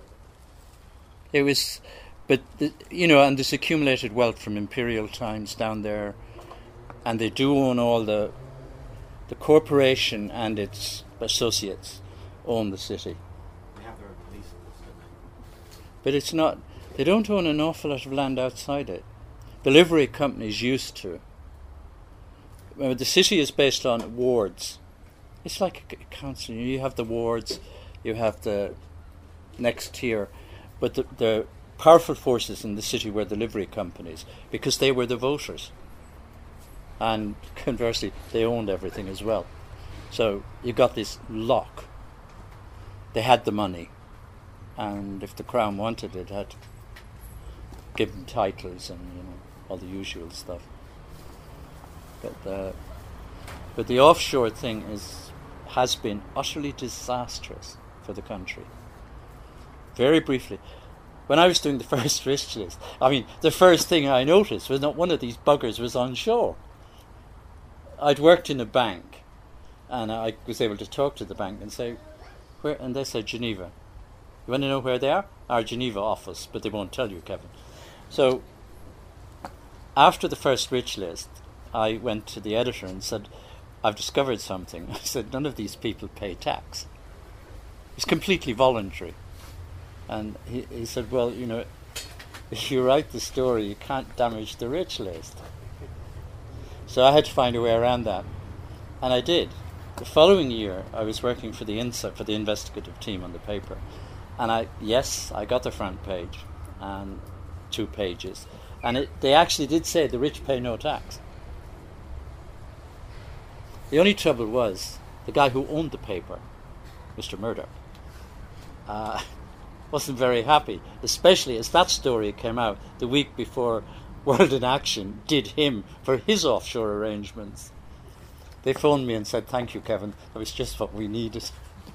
It was, but, the, you know, and this accumulated wealth from imperial times down there, and they do own all the, the corporation and its associates own the city. They have their own police force, don't they? But it's not, they don't own an awful lot of land outside it. The livery companies used to. Remember, the city is based on wards. It's like a council. You have the wards, you have the next tier, but the, the powerful forces in the city were the livery companies because they were the voters. And conversely, they owned everything as well. So you got this lock. They had the money, and if the crown wanted it, it had to give them titles and, you know, all the usual stuff. But the, but the offshore thing is has been utterly disastrous for the country. Very briefly, when I was doing the first rich list, I mean, the first thing I noticed was not one of these buggers was on shore. I'd worked in a bank, and I was able to talk to the bank and say, where? And they said, Geneva. You want to know where they are? Our Geneva office, but they won't tell you, Kevin. So, after the first rich list, I went to the editor and said, I've discovered something. I said, none of these people pay tax. It's completely voluntary. And he, he said, well, you know, if you write the story, you can't damage the rich list. So I had to find a way around that. And I did. The following year, I was working for the Insight, for the investigative team on the paper. And I, yes, I got the front page and two pages. And it, they actually did say the rich pay no tax. The only trouble was the guy who owned the paper, Mister Murdoch, uh, wasn't very happy, especially as that story came out the week before World in Action did him for his offshore arrangements. They phoned me and said, thank you, Kevin, that was just what we needed.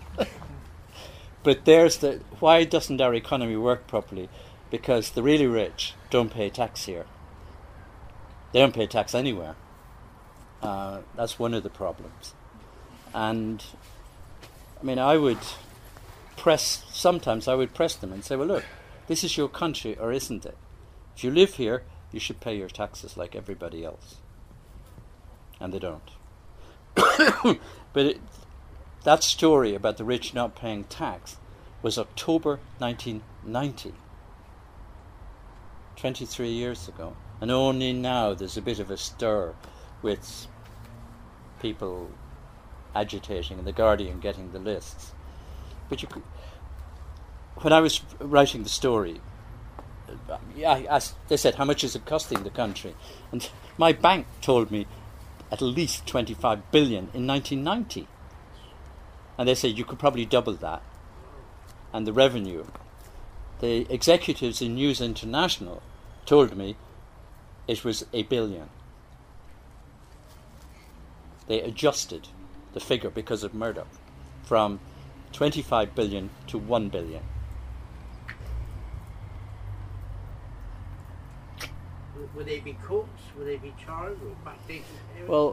But there's the, why doesn't our economy work properly? Because the really rich don't pay tax here. They don't pay tax anywhere. Uh, that's one of the problems. And, I mean, I would press, sometimes I would press them and say, well, look, this is your country, or isn't it? If you live here, you should pay your taxes like everybody else. And they don't. But it, that story about the rich not paying tax was October nineteen ninety. twenty-three years ago. And only now there's a bit of a stir with people agitating and the Guardian getting the lists. But you could, when I was writing the story, I asked, they said, how much is it costing the country? And my bank told me at least twenty-five billion in nineteen ninety. And they said you could probably double that. And the revenue. The executives in News International told me it was a billion. They adjusted the figure because of Murdoch from twenty-five billion to one billion. Will they be caught? Will they be charged or backdated? Well,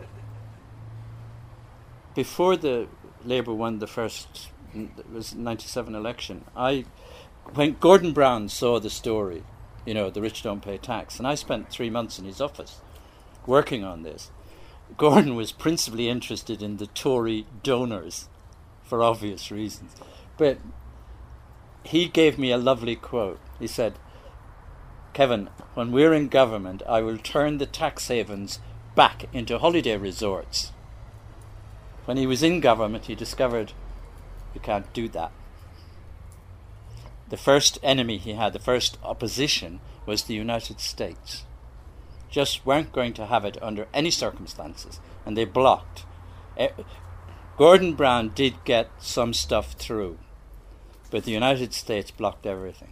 before the Labour won the first, it was ninety-seven election, I, when Gordon Brown saw the story, you know, the rich don't pay tax, and I spent three months in his office working on this. Gordon was principally interested in the Tory donors, for obvious reasons. But he gave me a lovely quote. He said, Kevin, when we're in government, I will turn the tax havens back into holiday resorts. When he was in government, he discovered you can't do that. The first enemy he had, the first opposition, was the United States. Just weren't going to have it under any circumstances, and they blocked. Uh, Gordon Brown did get some stuff through, but the United States blocked everything.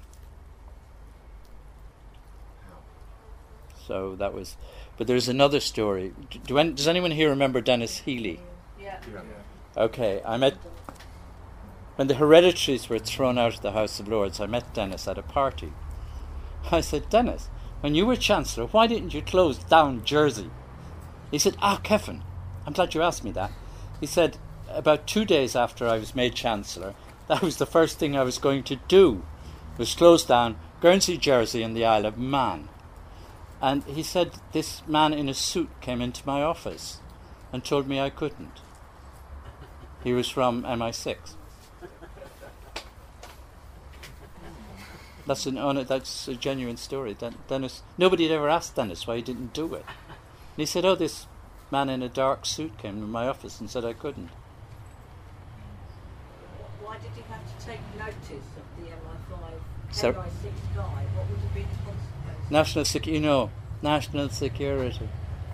So that was, but there's another story. Do, do, does anyone here remember Dennis Healy? Yeah. Yeah. Okay, I met, when the Hereditaries were thrown out of the House of Lords, I met Dennis at a party. I said, Dennis, when you were Chancellor, why didn't you close down Jersey? He said, ah, Kevin, I'm glad you asked me that. He said, about two days after I was made Chancellor, that was the first thing I was going to do, was close down Guernsey, Jersey and the Isle of Man. And he said, this man in a suit came into my office and told me I couldn't. He was from M I six. That's an on that's a genuine story. Den- Dennis, nobody had ever asked Dennis why he didn't do it. And he said, oh, this man in a dark suit came to my office and said I couldn't. Why did you have to take notice of the M I five, Sir? M I six guy? What would have been the consequence? National sec- you know, national security.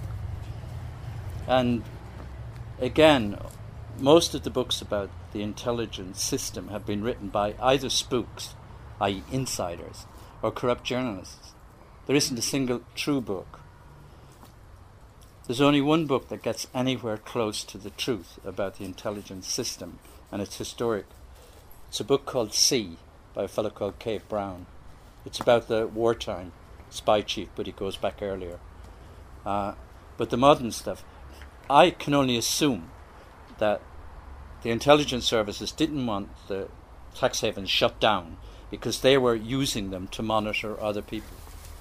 And again, most of the books about the intelligence system have been written by either spooks, that is insiders, or corrupt journalists. There isn't a single true book. There's only one book that gets anywhere close to the truth about the intelligence system, and it's historic. It's a book called C by a fellow called Cave Brown. It's about the wartime spy chief, but he goes back earlier. Uh, but the modern stuff, I can only assume that the intelligence services didn't want the tax havens shut down because they were using them to monitor other people.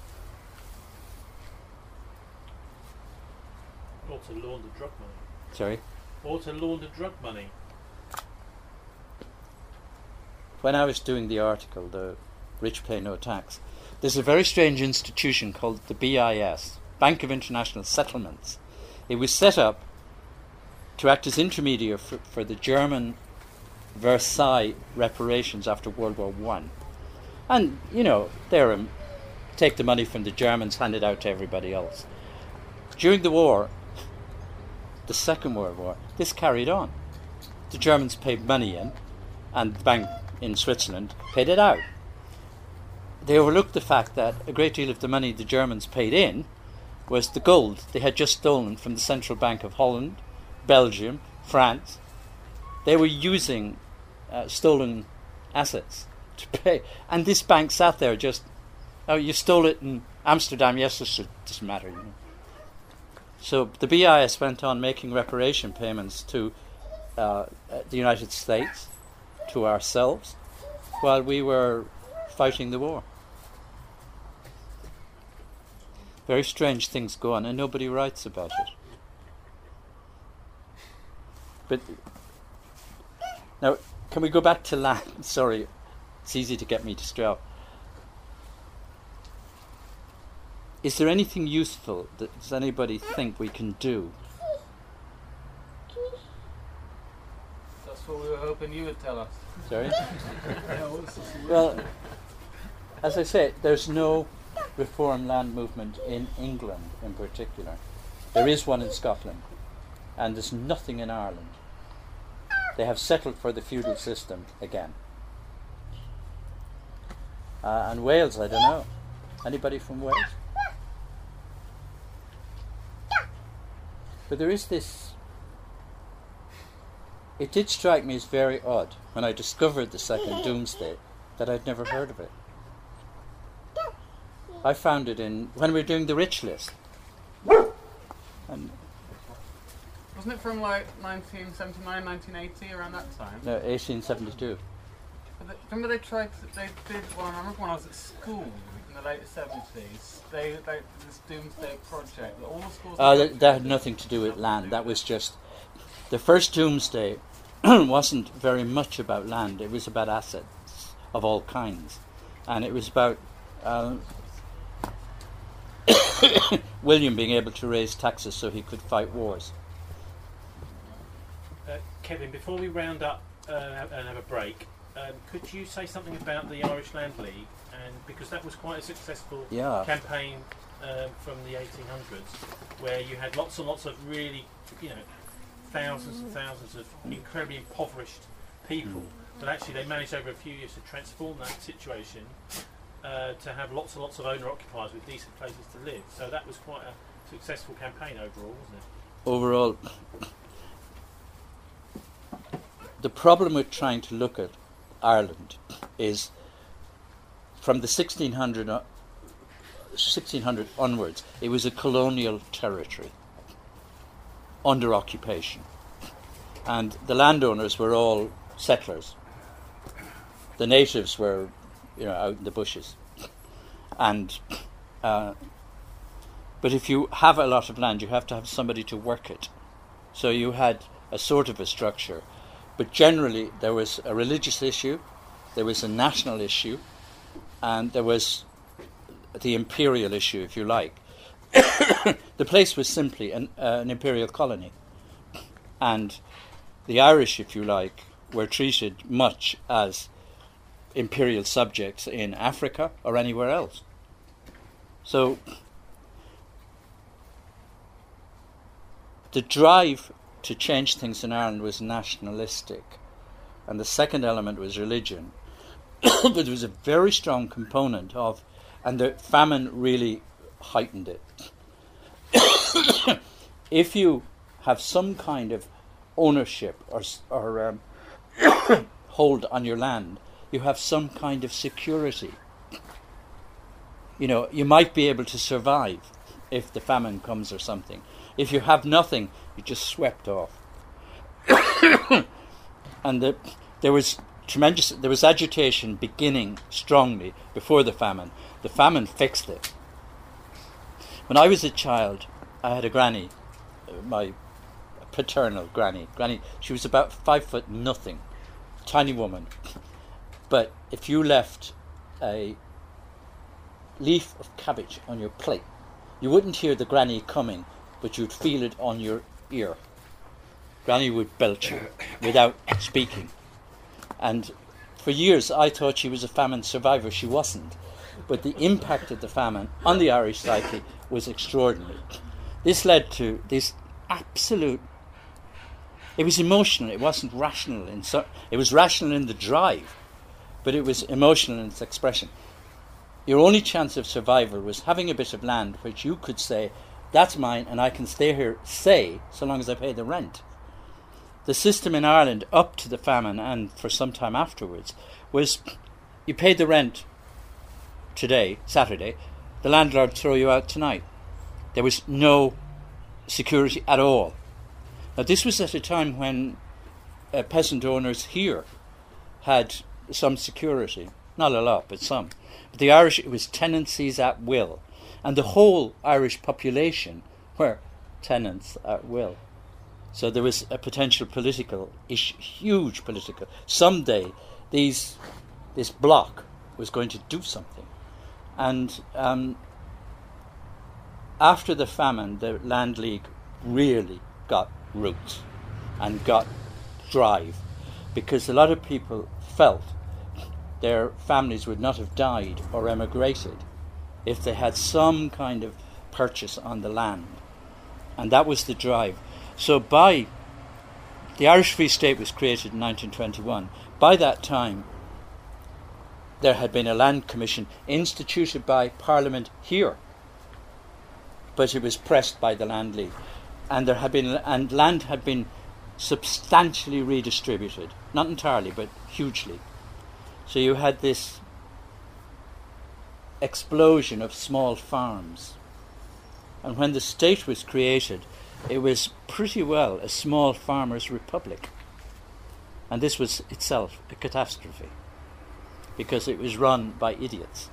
Or to launder drug money. Sorry? Or to launder drug money. When I was doing the article, the Rich Pay No Tax, there's a very strange institution called the B I S, Bank of International Settlements. It was set up to act as intermediary for, for the German Versailles reparations after World War One. And, you know, they're um, take the money from the Germans, hand it out to everybody else. During the war, the Second World War, this carried on. The Germans paid money in, and the bank in Switzerland paid it out. They overlooked the fact that a great deal of the money the Germans paid in was the gold they had just stolen from the Central Bank of Holland, Belgium, France. They were using uh, stolen assets to pay. And this bank sat there just, oh, you stole it in Amsterdam, yes, it doesn't matter, you know. So the B I S went on making reparation payments to uh, the United States, to ourselves, while we were fighting the war. Very strange things go on, and nobody writes about it. But now, can we go back to land? Sorry, it's easy to get me distraught. Is there anything useful that does anybody think we can do? That's what we were hoping you would tell us. Sorry? Well, as I say, there's no reform land movement in England in particular. There is one in Scotland, and there's nothing in Ireland. They have settled for the feudal system again. Uh, and Wales, I don't know. Anybody from Wales? But there is this... It did strike me as very odd when I discovered the Second Doomsday that I'd never heard of it. I found it in when we were doing the rich list. And Wasn't it from like nineteen seventy-nine, nineteen eighty, around that time? no, eighteen seventy-two. But they, remember they tried to, they did, well I remember when I was at school in the late seventies, they, they this Doomsday project, that all the schools... Uh, that, that had nothing to do with land. That was just... The first Doomsday wasn't very much about land. It was about assets of all kinds. And it was about uh, William being able to raise taxes so he could fight wars. Uh, Kevin, before we round up uh, and have a break, um, could you say something about the Irish Land League? And because that was quite a successful Yeah. campaign um, from the eighteen hundreds, where you had lots and lots of really, you know, thousands and thousands of incredibly impoverished people, but actually they managed over a few years to transform that situation uh, to have lots and lots of owner-occupiers with decent places to live. So that was quite a successful campaign overall, wasn't it? Overall, the problem with trying to look at Ireland is from the sixteen hundred, uh, sixteen hundred onwards, it was a colonial territory under occupation, and the landowners were all settlers. The natives were, you know, out in the bushes, and uh, but if you have a lot of land, you have to have somebody to work it. So you had a sort of a structure, but generally there was a religious issue, there was a national issue, and there was the imperial issue, if you like. The place was simply an, uh, an imperial colony, and the Irish, if you like, were treated much as imperial subjects in Africa or anywhere else. So the drive to change things in Ireland was nationalistic, and the second element was religion. But there was a very strong component of, and the famine really heightened it. if you have some kind of ownership or, s- or um, hold on your land, you have some kind of security. You know, you might be able to survive if the famine comes or something. If you have nothing, you're just swept off. And the, there was tremendous, there was agitation beginning strongly before the famine. The famine fixed it. When I was a child, I had a granny, uh, my paternal granny. Granny, she was about five foot nothing, tiny woman. But if you left a leaf of cabbage on your plate, you wouldn't hear the granny coming, but you'd feel it on your ear. Granny would belch you without speaking. And for years I thought she was a famine survivor. She wasn't. But the impact of the famine on the Irish psyche was extraordinary. This led to this absolute... It was emotional, it wasn't rational. In so, it was rational in the drive, but it was emotional in its expression. Your only chance of survival was having a bit of land which you could say, that's mine and I can stay here, say, so long as I pay the rent. The system in Ireland up to the famine and for some time afterwards was you paid the rent today, Saturday, the landlord throw you out tonight. There was no security at all. Now this was at a time when uh, peasant owners here had some security, not a lot, but some. But the Irish, it was tenancies at will, and the whole Irish population were tenants at will. So there was a potential political issue, huge political. Someday, these this bloc was going to do something, and um, after the famine, the Land League really got roots and got drive, because a lot of people felt their families would not have died or emigrated if they had some kind of purchase on the land, and that was the drive. So by the Irish Free State was created in nineteen twenty-one. By that time, there had been a land commission instituted by Parliament here, but it was pressed by the Land League, and there had been and land had been substantially redistributed, not entirely, but hugely. So you had this explosion of small farms, and when the state was created, it was pretty well a small farmers' republic, and this was itself a catastrophe because it was run by idiots.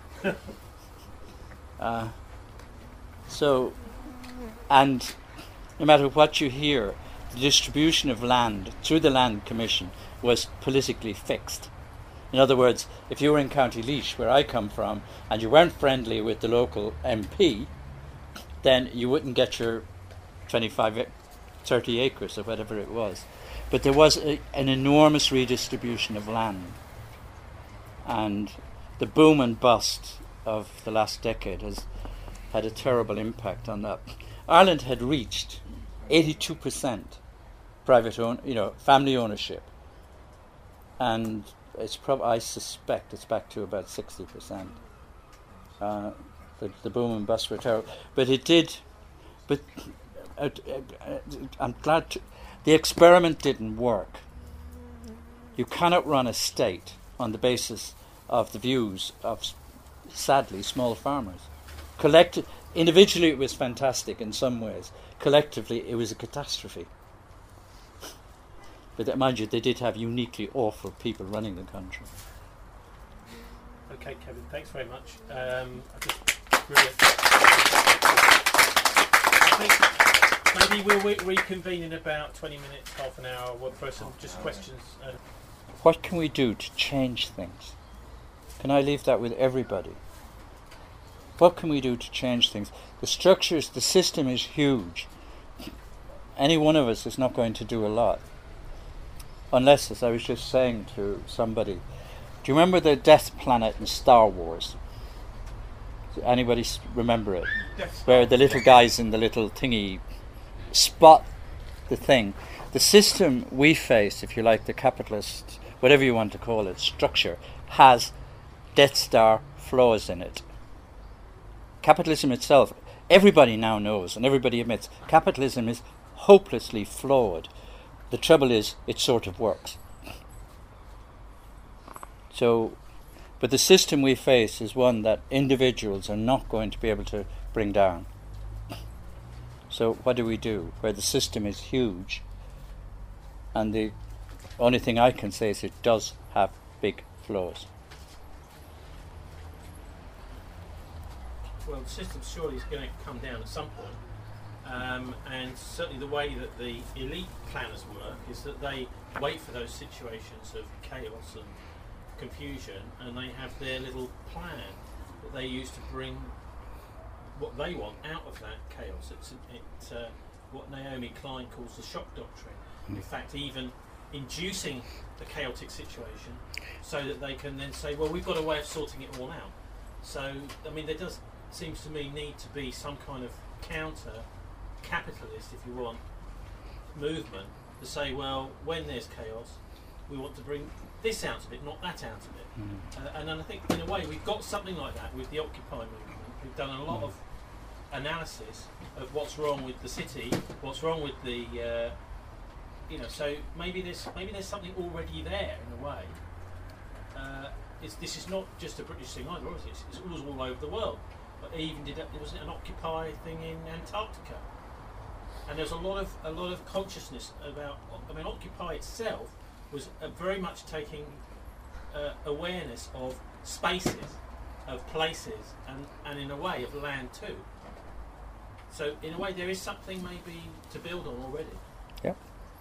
uh, so, and no matter what you hear, the distribution of land through the Land Commission was politically fixed. In other words, if you were in County Laois, where I come from, and you weren't friendly with the local M P, then you wouldn't get your twenty-five, thirty acres or whatever it was. But there was a, an enormous redistribution of land. And the boom and bust of the last decade has had a terrible impact on that. Ireland had reached eighty-two percent private own, you know, family ownership. And it's prob- I suspect it's back to about sixty percent. Uh, the, the boom and bust were terrible. But it did, but uh, uh, I'm glad to, the experiment didn't work. You cannot run a state on the basis of the views of, sadly, small farmers. Collect- individually it was fantastic in some ways. Collectively it was a catastrophe. But uh, mind you, they did have uniquely awful people running the country. Okay, Kevin, thanks very much. Um, I just brilliant. I think maybe we'll re- reconvene in about twenty minutes, half an hour, for some just questions. Uh, What can we do to change things? Can I leave that with everybody? What can we do to change things? The structures, the system is huge. Any one of us is not going to do a lot. Unless, as I was just saying to somebody, do you remember the Death Planet in Star Wars? Does anybody s- remember it? Where the little guys in the little thingy spot the thing. The system we face, if you like, the capitalist, whatever you want to call it, structure, has Death Star flaws in it. Capitalism itself Everybody now knows, and everybody admits, capitalism is hopelessly flawed. The trouble is, it sort of works. So, but the system we face is one that individuals are not going to be able to bring down. So what do we do? Where the system is huge, and the only thing I can say is it does have big flaws. Well, the system surely is going to come down at some point. Um, and certainly the way that the elite planners work is that they wait for those situations of chaos and confusion, and they have their little plan that they use to bring what they want out of that chaos. It's it, uh, what Naomi Klein calls the shock doctrine. Mm. In fact, even inducing the chaotic situation so that they can then say, well, we've got a way of sorting it all out. So, I mean, there does, seems to me, need to be some kind of counter capitalist, if you want, movement to say, well, when there's chaos, we want to bring this out of it, not that out of it. Mm. Uh, and then I think, in a way, we've got something like that with the Occupy movement. We've done a lot mm. of analysis of what's wrong with the city, what's wrong with the, uh, you know. So maybe there's maybe there's something already there in a way. Uh, it's, this is not just a British thing either, is it? It's, it's all, all over the world. But even did it, there was an Occupy thing in Antarctica. And there's a lot of a lot of consciousness about. I mean, Occupy itself was uh, very much taking uh, awareness of spaces, of places, and, and in a way of land too. So in a way, there is something maybe to build on already. Yep.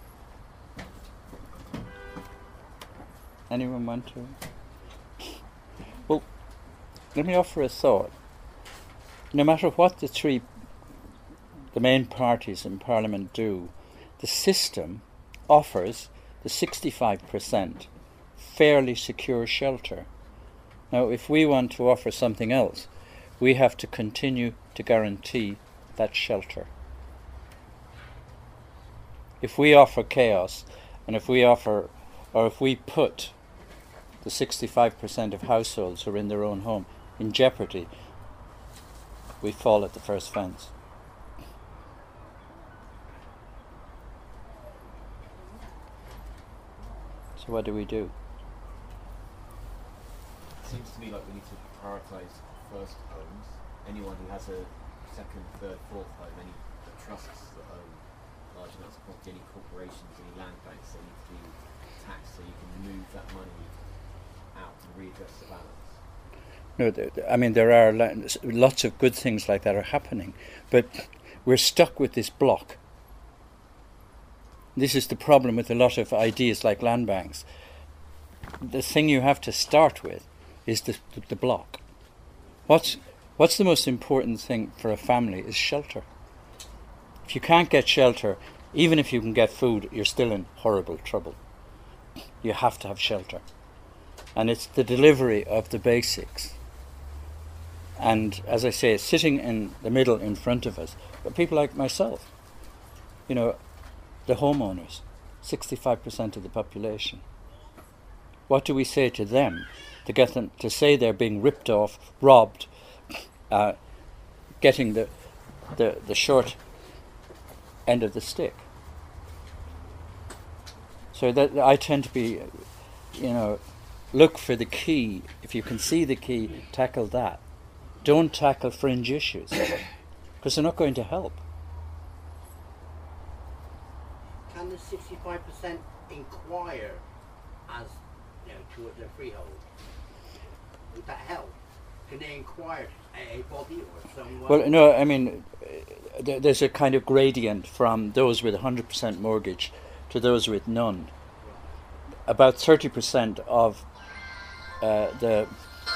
Anyone want to? Well, let me offer a thought. No matter what the three the main parties in Parliament do, the system offers the sixty-five percent fairly secure shelter. Now, if we want to offer something else, we have to continue to guarantee that shelter. If we offer chaos, and if we offer, or if we put the sixty-five percent of households who are in their own home in jeopardy, we fall at the first fence. So what do we do? It seems to me like we need to prioritise first homes. Anyone who has a second, third, fourth home, any trusts that own large amounts of property, any corporations, any land banks, they need to be taxed so you can move that money out and readdress the balance. No, th- th- I mean, there are lots of good things like that are happening, but we're stuck with this block. This is the problem with a lot of ideas like land banks. The thing you have to start with is the, the, the block. What's, what's the most important thing for a family is shelter. If you can't get shelter, even if you can get food, you're still in horrible trouble. You have to have shelter. And it's the delivery of the basics. And as I say, sitting in the middle in front of us, but people like myself, you know, the homeowners, sixty-five percent of the population. What do we say to them to get them to say they're being ripped off, robbed, uh, getting the, the the short end of the stick? So that I tend to be, you know, look for the key. If you can see the key, tackle that. Don't tackle fringe issues, because they're not going to help. Can the sixty-five percent inquire as, you know, towards their freehold? Would that help? Can they inquire a, a body or someone? Well, no, I mean, uh, th- there's a kind of gradient from those with one hundred percent mortgage to those with none. About thirty percent of uh, the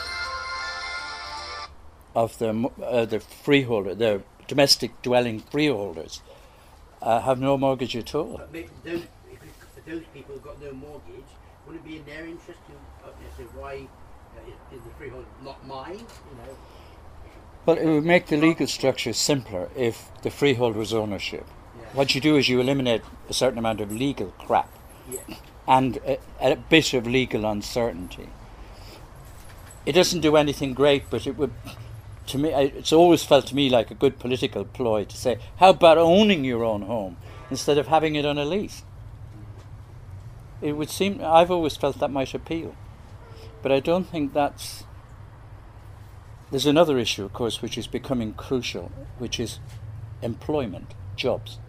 of the uh, the freeholder, the domestic dwelling freeholders, uh, have no mortgage at all. But those, if those people who've got no mortgage, would it be in their interest to uh, say why uh, is the freehold not mine? You know. Well, it would make the legal structure simpler if the freeholder's ownership. Yeah. What you do is you eliminate a certain amount of legal crap, Yeah. and a, a bit of legal uncertainty. It doesn't do anything great, but it would to me, I, it's always felt to me like a good political ploy to say, how about owning your own home instead of having it on a lease? It would seem, I've always felt that might appeal. But I don't think that's... There's another issue, of course, which is becoming crucial, which is employment, jobs.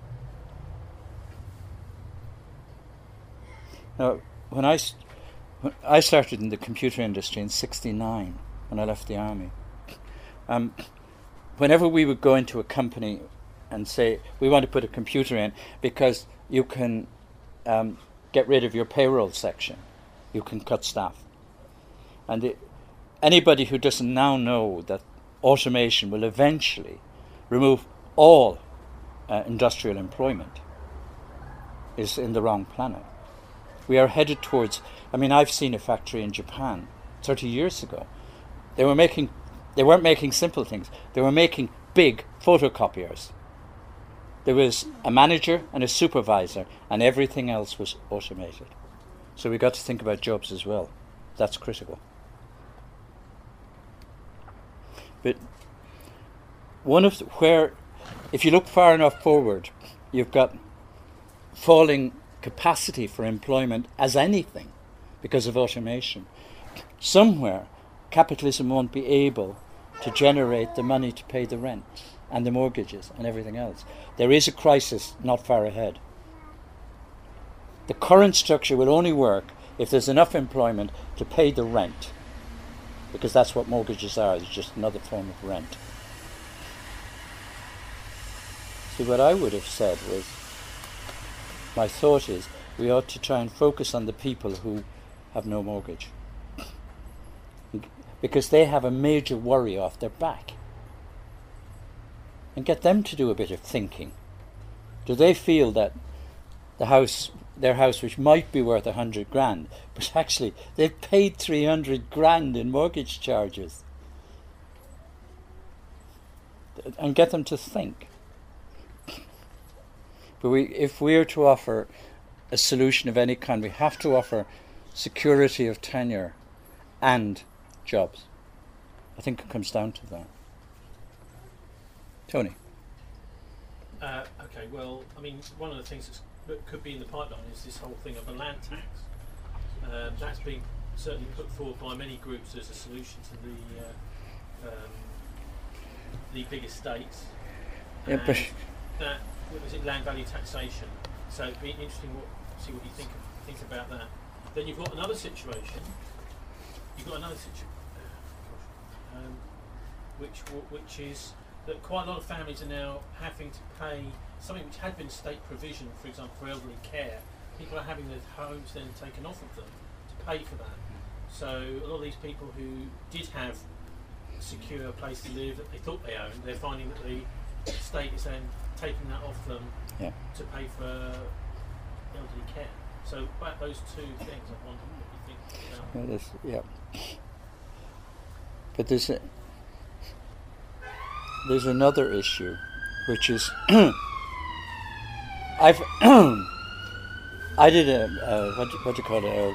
Now, when I, st- when I started in the computer industry in sixty-nine, when I left the army, um, whenever we would go into a company and say, we want to put a computer in because you can um, get rid of your payroll section, you can cut staff. And it, anybody who doesn't now know that automation will eventually remove all uh, industrial employment is in the wrong planet. We are headed towards, I mean, I've seen a factory in Japan thirty years ago. They were making, they weren't making simple things. They were making big photocopiers. There was a manager and a supervisor, and everything else was automated. So we've got to think about jobs as well. That's critical. But one of the, where, if you look far enough forward, you've got falling capacity for employment as anything because of automation. Somewhere, capitalism won't be able to generate the money to pay the rent and the mortgages and everything else. There is a crisis not far ahead. The current structure will only work if there's enough employment to pay the rent, because that's what mortgages are, it's just another form of rent. See, what I would have said was, my thought is, we ought to try and focus on the people who have no mortgage, because they have a major worry off their back, and get them to do a bit of thinking. Do they feel that the house, their house, which might be worth a hundred grand, but actually they've paid three hundred grand in mortgage charges? And get them to think. But we, if we are to offer a solution of any kind, we have to offer security of tenure and jobs. I think it comes down to that. Tony. Uh, okay, well, I mean, one of the things that's, that could be in the pipeline is this whole thing of a land tax. Um, that's been certainly put forward by many groups as a solution to the uh, um, the big estates. Yeah, and but that, what was it, land value taxation? So it'd be interesting what see what you think of, think about that. Then you've got another situation. You've got another situation, um, which which is that quite a lot of families are now having to pay something which had been state provision, for example, for elderly care. People are having their homes then taken off of them to pay for that. So a lot of these people who did have a secure place to live that they thought they owned, they're finding that the state is then taking that off them yeah. to pay for elderly care. So about those two things, I wonder what you think about. Well, there's, yeah. But there's a, there's another issue, which is I've I did a, a what, what do you call it, a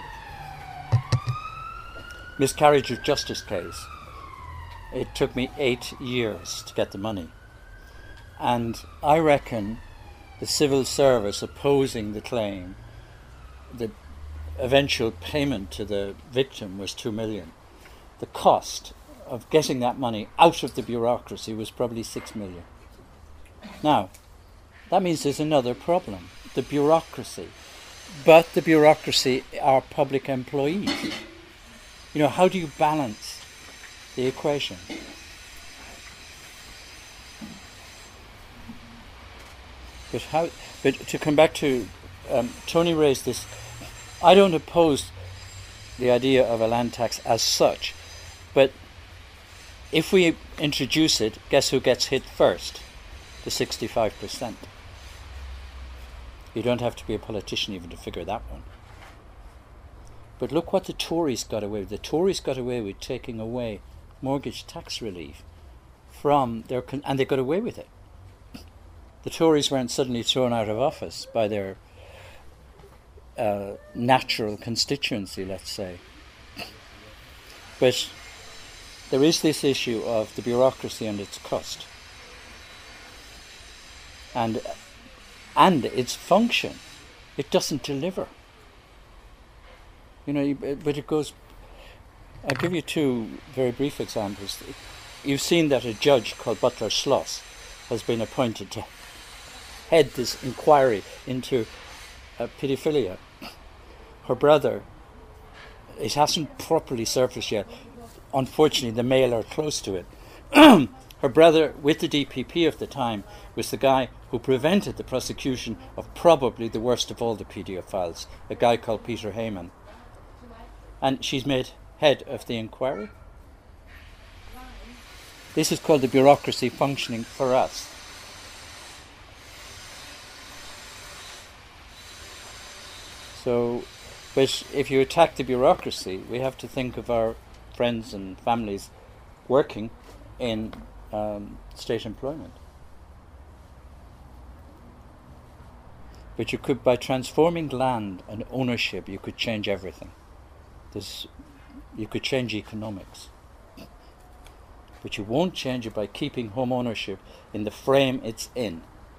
miscarriage of justice case. It took me eight years to get the money, and I reckon the civil service opposing the claim, the eventual payment to the victim was two million. The cost of getting that money out of the bureaucracy was probably six million. Now, that means there's another problem, the bureaucracy. But the bureaucracy are public employees. You know, how do you balance the equation? But how? But to come back to, um, Tony raised this. I don't oppose the idea of a land tax as such, but if we introduce it, guess who gets hit first? The sixty-five percent. You don't have to be a politician even to figure that one. But look what the Tories got away with. The Tories got away with taking away mortgage tax relief from their, con- and they got away with it. The Tories weren't suddenly thrown out of office by their uh, natural constituency, let's say. But there is this issue of the bureaucracy and its cost, and and its function. It doesn't deliver. You know, you- but it goes. I'll give you two very brief examples. You've seen that a judge called Butler Schloss has been appointed to head this inquiry into uh, paedophilia. Her brother, it hasn't properly surfaced yet. Unfortunately, the Mail are close to it. Her brother, with the D P P of the time, was the guy who prevented the prosecution of probably the worst of all the paedophiles, a guy called Peter Heyman. And she's made head of the inquiry. This is called the bureaucracy functioning for us. So, but if you attack the bureaucracy, we have to think of our friends and families working in um, state employment. But you could, by transforming land and ownership, you could change everything. There's, you could change economics. But you won't change it by keeping home ownership in the frame it's in.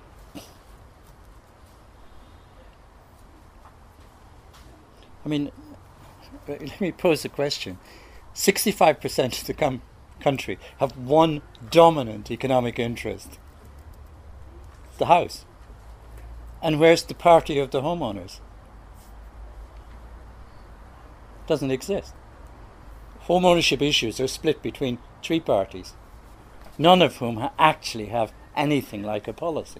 I mean, let me pose a question. sixty-five percent of the com- country have one dominant economic interest. The house. And where's the party of the homeowners? Doesn't exist. Home ownership issues are split between three parties, none of whom ha- actually have anything like a policy.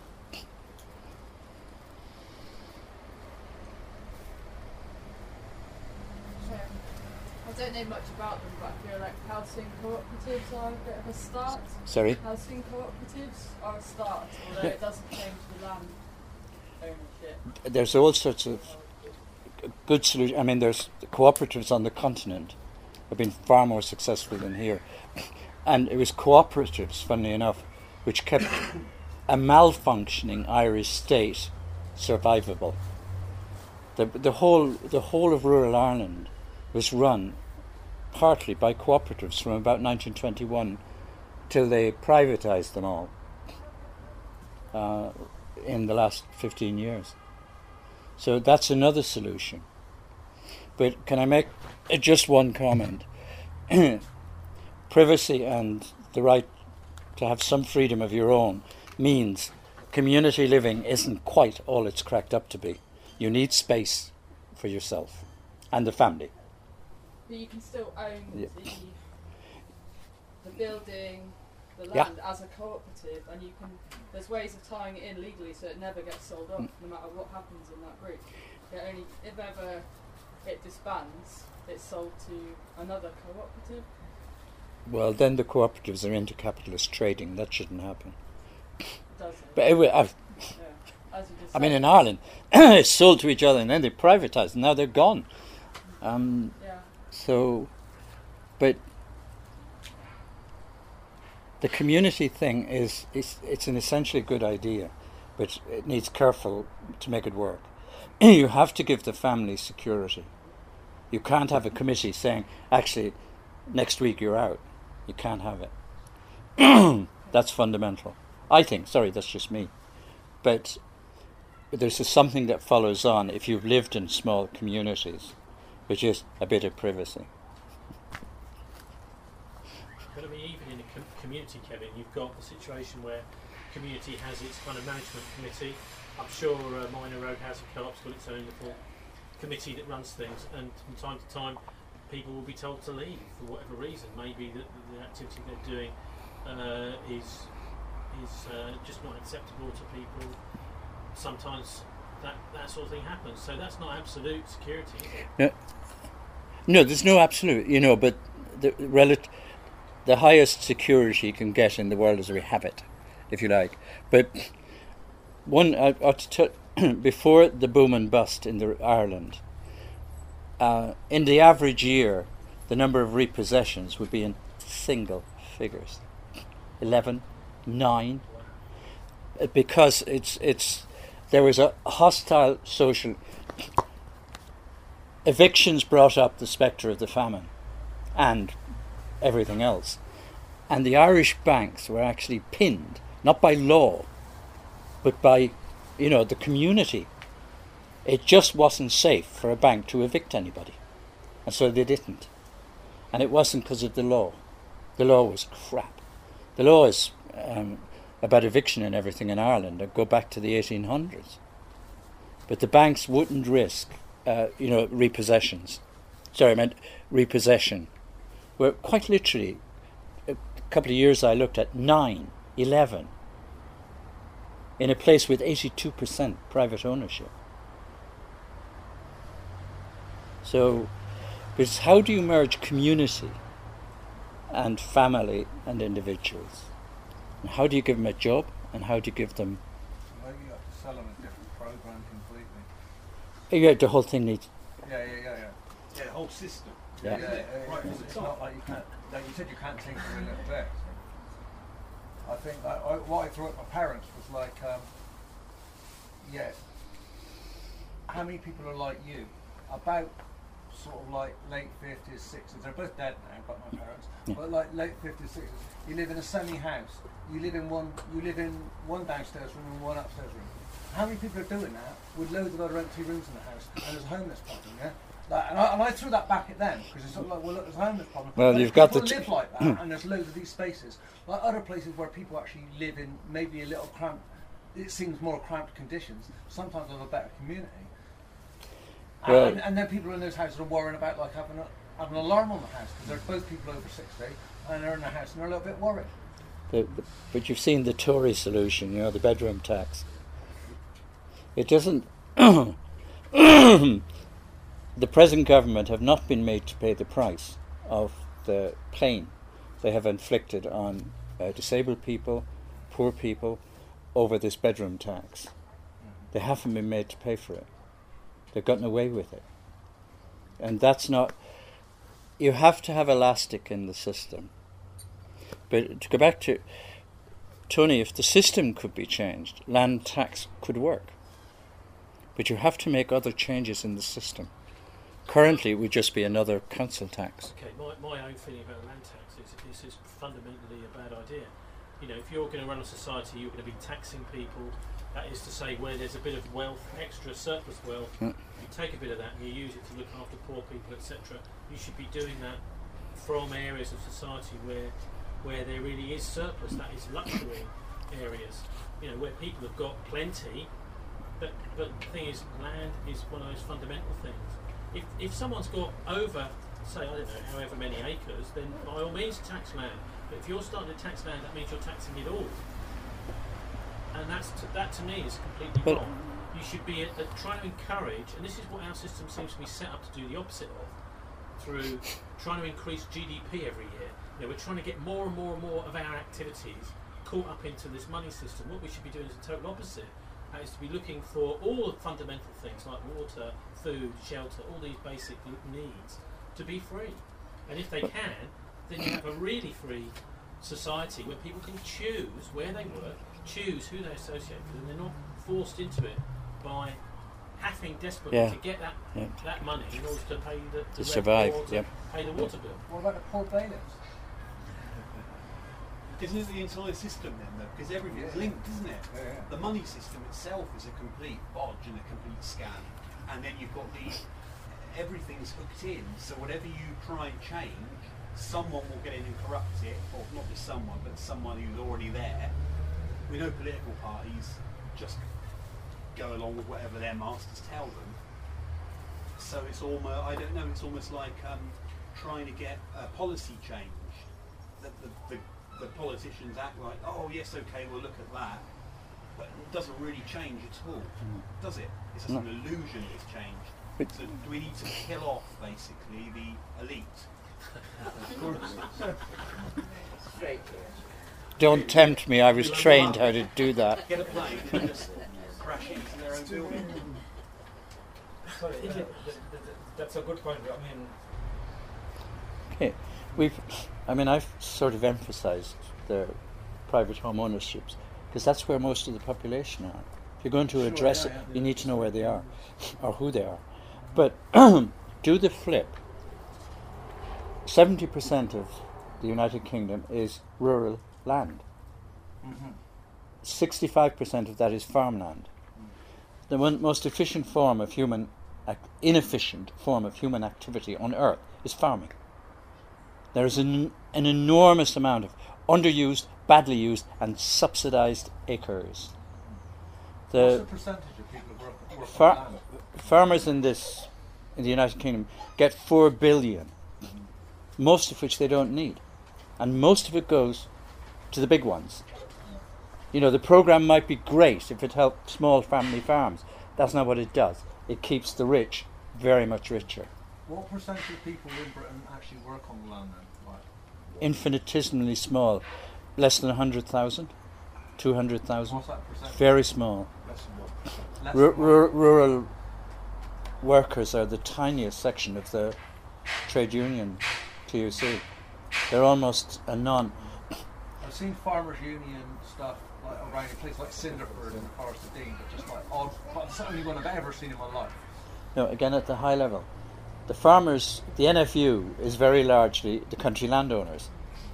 I don't know much about them, but I feel like housing cooperatives are a bit of a start. Sorry? Housing cooperatives are a start, although it doesn't change the land ownership. There's all sorts of good solutions. I mean, there's cooperatives on the continent have been far more successful than here. And it was cooperatives, funnily enough, which kept a malfunctioning Irish state survivable. The, the whole the whole of rural Ireland was run partly by cooperatives from about nineteen twenty-one till they privatised them all uh, in the last fifteen years. So that's another solution. But can I make uh, just one comment? Privacy and the right to have some freedom of your own means community living isn't quite all it's cracked up to be. You need space for yourself and the family. But you can still own Yeah. the, the building, the Yeah. land as a cooperative, and you can. There's ways of tying it in legally so it never gets sold off, Mm. no matter what happens in that group. It only, if ever it disbands, it's sold to another cooperative. Well, then the cooperatives are into capitalist trading. That shouldn't happen. Does it? But anyway, I've, Yeah. As you just I mean, said. in Ireland, it's sold to each other and then they privatised, and now they're gone. Um, Yeah. So, but the community thing is, is it's an essentially good idea, but it needs careful to make it work. You have to give the family security. You can't have a committee saying, actually, next week you're out. You can't have it. That's fundamental. I think, sorry, that's just me. But there's a something that follows on if you've lived in small communities, which is a bit of privacy. But I mean, even in a com- community, Kevin, you've got the situation where community has its kind of management committee. I'm sure uh, Minor Road Housing Co-op's got its own little committee that runs things, and from time to time people will be told to leave for whatever reason. Maybe that the, the activity they're doing uh, is is uh, just not acceptable to people. Sometimes that, that sort of thing happens. So that's not absolute security, is it? No, no, there's no absolute, you know, but the relit- the highest security you can get in the world is we have it, if you like. But one, I ought to t- before the boom and bust in the Ireland, uh, in the average year, the number of repossessions would be in single figures, eleven, nine, uh, because it's it's there was a hostile social. Evictions brought up the spectre of the famine, and everything else. And the Irish banks were actually pinned, not by law, but by, you know, the community. It just wasn't safe for a bank to evict anybody. And so they didn't. And it wasn't because of the law. The law was crap. The law is um, about eviction and everything in Ireland that go back to the eighteen hundreds. But the banks wouldn't risk, uh, you know, repossessions. Sorry, I meant repossession. Where quite literally, a couple of years I looked at nine, eleven, in a place with eighty-two percent private ownership. So, it's how do you merge community and family and individuals? And how do you give them a job, and how do you give them... Maybe you have to sell them a different program completely. Yeah, the whole thing needs... Yeah, yeah, yeah, yeah. Yeah, the whole system. Yeah. Yeah, yeah, yeah, right, it's not like you can't, like you said, you can't tinker a little bit. I think I, I, what I threw at my parents was like, um, yeah, how many people are like you? About sort of like late fifties, sixties. They're both dead now, but my parents. Yeah. But like late fifties, sixties. You live in a semi-house. You live in one. You live in one downstairs room and one upstairs room. How many people are doing that with loads of other empty rooms in the house and there's a homeless problem? Yeah. Like, and, I, and I threw that back at them because it's sort of like, well, look, there's a homeless problem. Well, But you've if got people the t- live like that, and there's loads of these spaces, like other places where people actually live in maybe a little cramped. It seems more cramped conditions. Sometimes have a better community. Well, and, and then people in those houses are worrying about like having, a, having an alarm on the house because they're both people over sixty and they're in their house and they're a little bit worried. The, the, but you've seen the Tory solution, you know, the bedroom tax. It doesn't... The present government have not been made to pay the price of the pain they have inflicted on uh, disabled people, poor people, over this bedroom tax. They haven't been made to pay for it. They've gotten away with it. And that's not... You have to have elastic in the system. But to go back to Tony, if the system could be changed, land tax could work. But you have to make other changes in the system. Currently, it would just be another council tax. Okay, my, my own feeling about land tax is this is fundamentally a bad idea. You know, if you're going to run a society, you're going to be taxing people. That is to say, where there's a bit of wealth, extra surplus wealth, Mm. you take a bit of that and you use it to look after poor people, et cetera. You should be doing that from areas of society where where there really is surplus. That is luxury areas. You know, where people have got plenty. But but the thing is, land is one of those fundamental things. If if someone's got over, say, I don't know, however many acres, then by all means tax land. But if you're starting to tax land, that means you're taxing it all. And that's to, that to me is completely But wrong. You should be uh, trying to encourage, and this is what our system seems to be set up to do the opposite of, through trying to increase G D P every year. You know, we're trying to get more and more and more of our activities caught up into this money system. What we should be doing is the total opposite. That is to be looking for all the fundamental things like water, food, shelter, all these basic needs to be free. And if they can, then you have a really free society where people can choose where they work, choose who they associate with, and they're not forced into it by having desperately Yeah. to get that Yeah. that money in order to pay the, the To rent survive, or to yeah. pay the water bill. What about the poor bailiffs? Isn't it the entire system then, though? Because everything's Yeah. linked, isn't it? Yeah, yeah. The money system itself is a complete bodge and a complete scam. And then you've got the... Everything's hooked in, so whatever you try and change, someone will get in and corrupt it, or not just someone, but someone who's already there. We know political parties just go along with whatever their masters tell them. So it's almost, I don't know, it's almost like um, trying to get a policy change. The, the, the, the politicians act like, oh yes, okay, we'll look at that. But it doesn't really change at all, does it? It's just No. an illusion it's changed. But- So do we need to kill off, basically, the elite? Straight. Don't tempt me, I was trained how to do that. Get a plane and just crash into their own building. Sorry, uh, th- th- th- that's a good point. I mean, Okay, we've, I mean, I've sort of emphasised the private home ownerships because that's where most of the population are. If you're going to Sure, address yeah, it, yeah. you need to know where they are or who they are. But do the flip. seventy percent of the United Kingdom is rural land. Mhm. sixty-five percent of that is farmland. The one most efficient form of human, ac- inefficient form of human activity on earth is farming. There is an, an enormous amount of underused, badly used, and subsidised acres. What's The the percentage of people who work, work far- on land? farmers in this, in the United Kingdom, get four billion, most of which they don't need, and most of it goes to the big ones. You know, the program might be great if it helped small family farms. That's not what it does. It keeps the rich very much richer. What percentage of people in Britain actually work on the land then? Like, Infinitesimally small, less than one hundred thousand, two hundred thousand. what's that percentage? Very small. Less than what? Less Ru- than what? ru- rural workers are the tiniest section of the trade union T U C. They're almost a non. I've seen farmers' union stuff like around a place like Cinderford in the Forest of Dean, but just like odd. But it's the only one I've ever seen in my life. No, again at the high level. The farmers, the N F U is very largely the country landowners.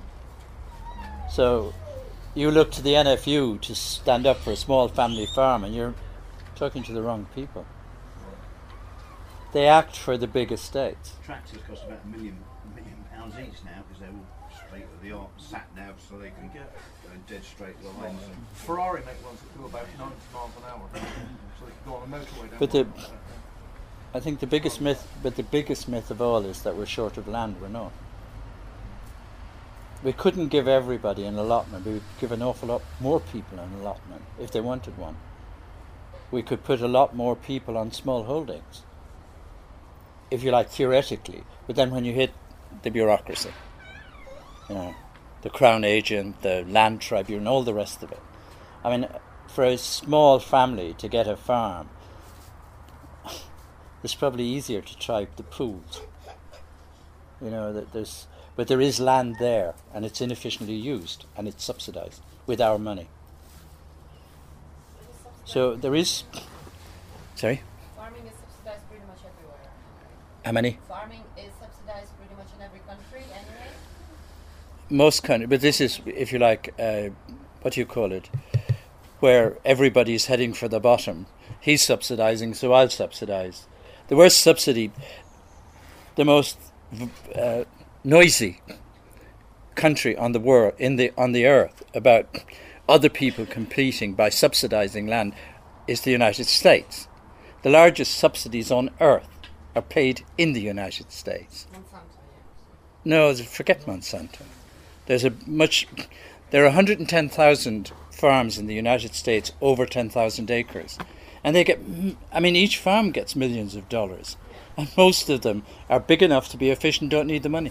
So you look to the N F U to stand up for a small family farm and you're talking to the wrong people. They act for the big estates. Tractors cost about a million, a million pounds each now because they're all straight of the art, sat nav, so they can get go in dead straight lines. Ferrari make ones that do about ninety miles an hour, so they can go on a motorway. Down But the, the I think the biggest myth, but the biggest myth of all is that we're short of land. We're not. We couldn't give everybody an allotment. We would give an awful lot more people an allotment if they wanted one. We could put a lot more people on small holdings, if you like, theoretically. But then when you hit the bureaucracy, you know, the Crown Agent, the Land Tribunal, all the rest of it. I mean, for a small family to get a farm, it's probably easier to tribe the pools. You know, that there's, but there is land there, and it's inefficiently used, and it's subsidised with our money. So there is. Sorry. Farming is subsidized pretty much everywhere. How many? Farming is subsidized pretty much in every country anyway. Most countries, but this is, if you like, uh, what do you call it? Where everybody's heading for the bottom. He's subsidising, so I'll subsidise. The worst subsidy, the most uh, noisy country on the world, in the on the earth, about other people competing by subsidising land, is the United States. The largest subsidies on earth are paid in the United States. Monsanto, yeah. No, forget Monsanto. There's a much. There are one hundred ten thousand farms in the United States over ten thousand acres, and they get. I mean, each farm gets millions of dollars, and most of them are big enough to be efficient. Don't need the money.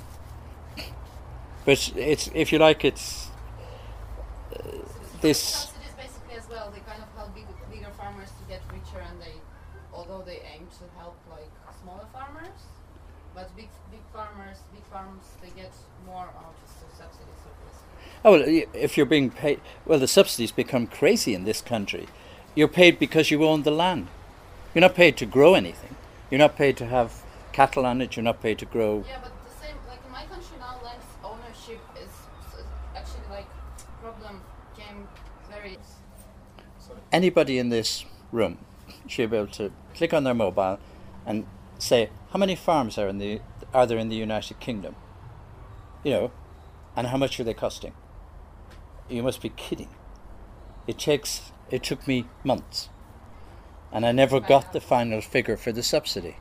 But it's, if you like, it's uh, this. Subsidies basically as well. They kind of help big, bigger farmers to get richer, and they, although they aim to help like smaller farmers, but big big farmers, big farms, they get more out of the subsidies. Oh, well, if you're being paid, well, the subsidies become crazy in this country. You're paid because you own the land. You're not paid to grow anything. You're not paid to have cattle on it. You're not paid to grow. Yeah, but the same, like in my country now, land ownership is, is actually like problem came very. Anybody in this room should be able to click on their mobile and say how many farms are in the are there in the United Kingdom. You know, and how much are they costing? You must be kidding. It takes. It took me months, and I never got the final figure for the subsidy.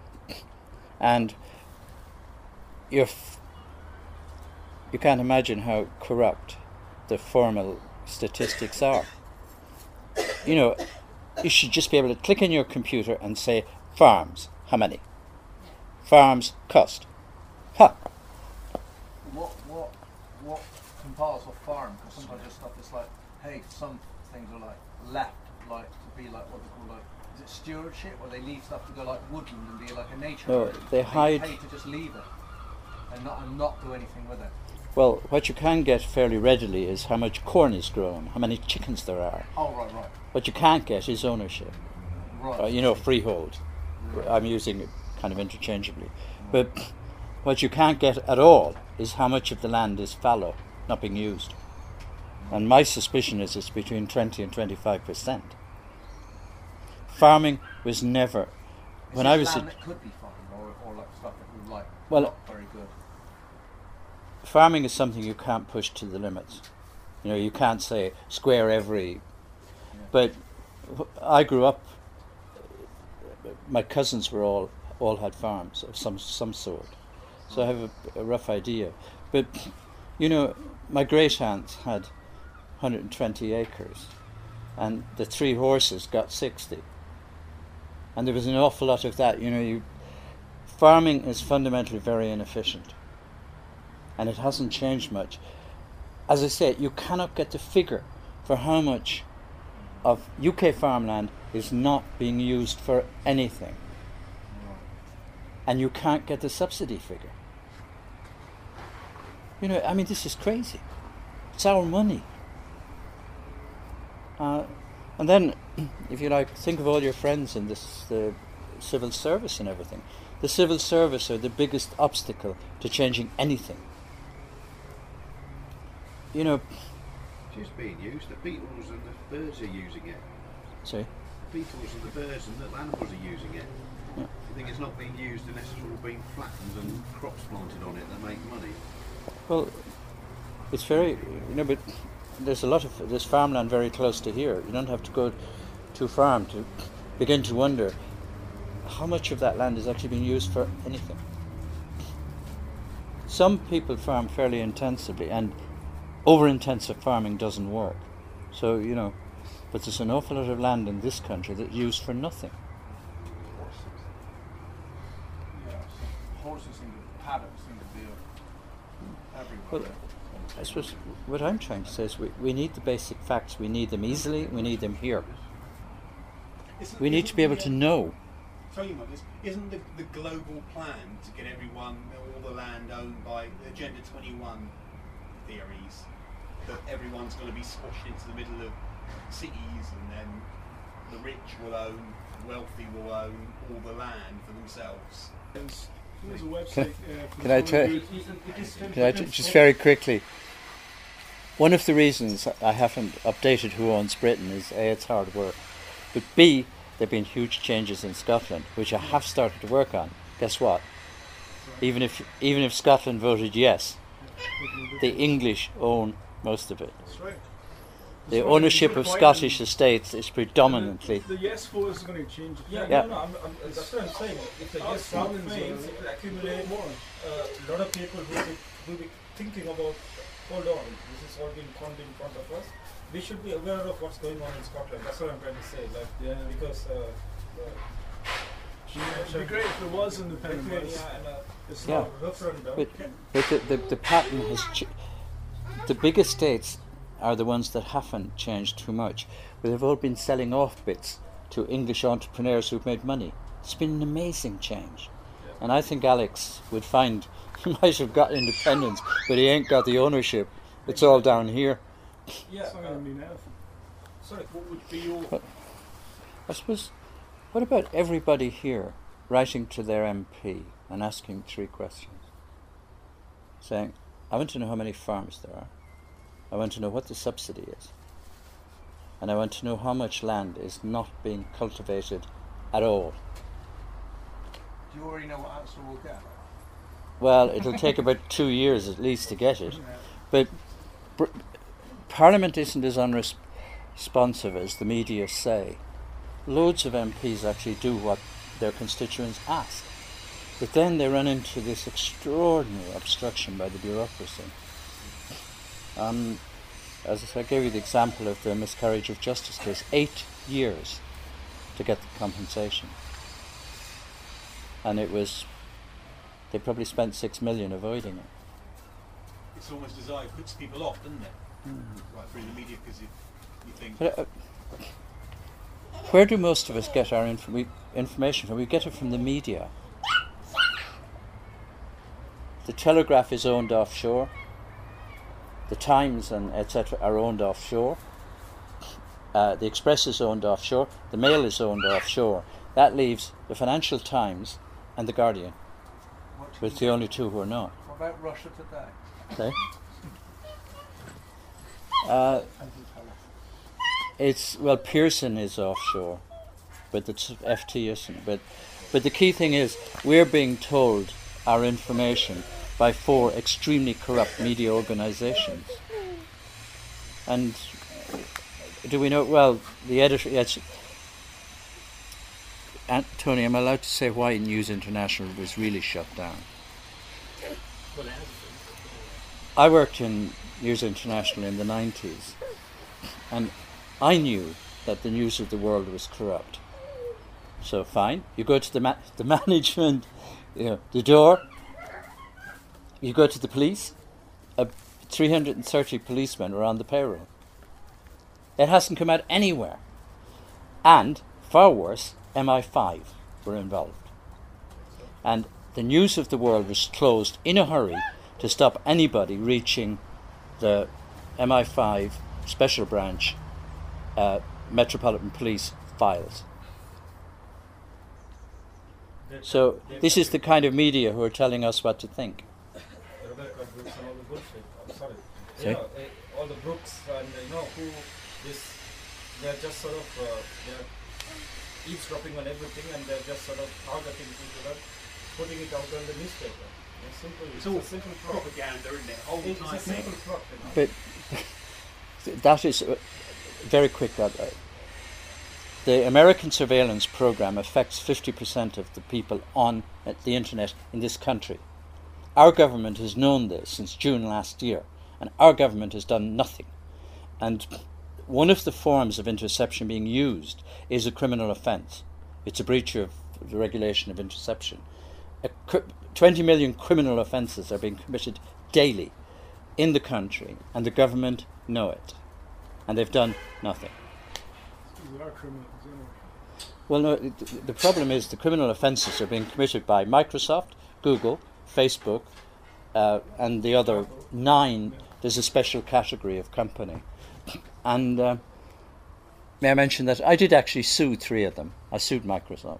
And you're f- you can't imagine how corrupt the formal statistics are. You know, you should just be able to click on your computer and say farms. How many? Farms cost. Ha. What what what compiles a farm? Because sometimes there's stuff that's like, hey, some things are like left, like to be like what they call like, is it stewardship, or they leave stuff to go like woodland and be like a nature. No, road. they hide- pay to just leave it and not and not do anything with it. Well, what you can get fairly readily is how much corn is grown, how many chickens there are. Oh right, right. What you can't get is ownership. Right. Uh, you know, freehold. Right. I'm using it kind of interchangeably. But What you can't get at all is how much of the land is fallow, not being used. And my suspicion is it's between twenty and twenty-five percent. Farming was never... Is when this I was land a, that could be farmed, or, or like stuff that we like Well, not very good? farming is something you can't push to the limits. You know, you can't say square every... But wh- I grew up... My cousins were all all had farms of some some sort, so I have a, a rough idea. But you know, my great aunts had one hundred twenty acres, and the three horses got sixty, and there was an awful lot of that. You know, you farming is fundamentally very inefficient, and it hasn't changed much. As I say, you cannot get the figure for how much of U K farmland is not being used for anything. And you can't get the subsidy figure. You know, I mean, this is crazy. It's our money. Uh, and then, if you like, think of all your friends in this the civil service and everything. The civil service are the biggest obstacle to changing anything. You know... It's being used. The beetles and the birds are using it. Sorry? The beetles and the birds and the animals are using it. Yeah. I think it's not being used unless it's all been flattened and crops planted on it that make money. Well, it's very, you know, but there's a lot of, there's farmland very close to here. You don't have to go too far to begin to wonder how much of that land is actually being used for anything. Some people farm fairly intensively, and over-intensive farming doesn't work. So, you know, but there's an awful lot of land in this country that's used for nothing. Yeah, so horses and paddocks seem to be everywhere. Well, I suppose what I'm trying to say is we, we need the basic facts. We need them easily. We need them here. Isn't- We need to be able isn't to the, know. Tell you about this. Isn't the, the global plan to get everyone, all the land owned by the Agenda twenty-one theories, that everyone's going to be squashed into the middle of cities, and then the rich will own, the wealthy will own all the land for themselves? There's a website. Can, uh, can I for try? it is- it is Can I t- just very quickly? One of the reasons I haven't updated Who Owns Britain is A, it's hard work, but B, there have been huge changes in Scotland, which I have started to work on. Guess what? Even if even if Scotland voted yes, the English own most of it. That's right. The That's right. ownership It's of quite Scottish an- estates is predominantly. The, the yes vote is going to change. Yeah, Yeah. no, no, I'm, I'm, that's what I'm saying. If the Our yes vote problems fails, are- it will accumulate more. A lot of people who will be, who will be thinking about, hold on, this is all being conned in front of us. We should be aware of what's going on in Scotland. That's what I'm trying to say. Like, Yeah. because uh, uh, It'd be great if there was independent Lithuania voice. and uh, It's Yeah. not referendum. But, but the, the, the pattern has ch- the biggest states are the ones that haven't changed too much. But they've all been selling off bits to English entrepreneurs who've made money. It's been an amazing change. And I think Alex would find he might have got independence, but he ain't got the ownership. It's all down here. Yeah. It's not Uh, going to be now. sorry. What would be your But I suppose, what about everybody here writing to their M P and asking three questions? Saying, I want to know how many farms there are. I want to know what the subsidy is. And I want to know how much land is not being cultivated at all. Do you already know what answer we'll get? Well, it'll take about two years at least to get it. But br- Parliament isn't as unresponsive as the media say. Loads of M Ps actually do what their constituents ask. But then they run into this extraordinary obstruction by the bureaucracy. Um, as I said, I gave you the example of the miscarriage of justice case. Eight years to get the compensation. And it was, they probably spent six million avoiding it. It's almost as though it puts people off, doesn't it? Mm. Right through the media, because you, you think. But, uh, where do most of us get our inf- we, information from? We get it from the media. The Telegraph is owned offshore. The Times and et cetera are owned offshore. Uh, the Express is owned offshore. The Mail is owned offshore. That leaves the Financial Times and the Guardian. but it's the only two who are not. What about Russia today? Okay. Uh, it's well, Pearson is offshore, but the F T isn't. But but the key thing is we're being told our information by four extremely corrupt media organisations. And do we know? Well, the editor. Yes. And Tony, am I allowed to say why News International was really shut down? I worked in News International in the nineties, and I knew that the News of the World was corrupt. So fine, you go to the ma- the management, you know, the door. You go to the police. Uh, three hundred thirty policemen were on the payroll. It hasn't come out anywhere, and far worse, M I five were involved. And the News of the World was closed in a hurry to stop anybody reaching the M I five Special Branch uh, Metropolitan Police files. So this is the kind of media who are telling us what to think. Rebecca Brooks and all the bullshit. I'm sorry. See? You know, uh, all the Brooks and uh, you know who this, they're just sort of uh, they're eavesdropping on everything, and they're just sort of targeting people and putting it out on the newspaper. It's simple. It's, It's all a simple plot. propaganda, isn't it? Whole It's time a simple thing. plot. You know? But that is uh, very quick. Uh, the American surveillance program affects fifty percent of the people on uh, the internet in this country. Our government has known this since June last year, and our government has done nothing. And one of the forms of interception being used is a criminal offence. It's a breach of the regulation of interception. A cri- twenty million criminal offences are being committed daily in the country, and the government know it. And they've done nothing. We are criminals, you know. Well, no, the, the problem is the criminal offences are being committed by Microsoft, Google, Facebook, uh, and the other nine. There's a special category of company. And uh, may I mention that I did actually sue three of them. I sued Microsoft.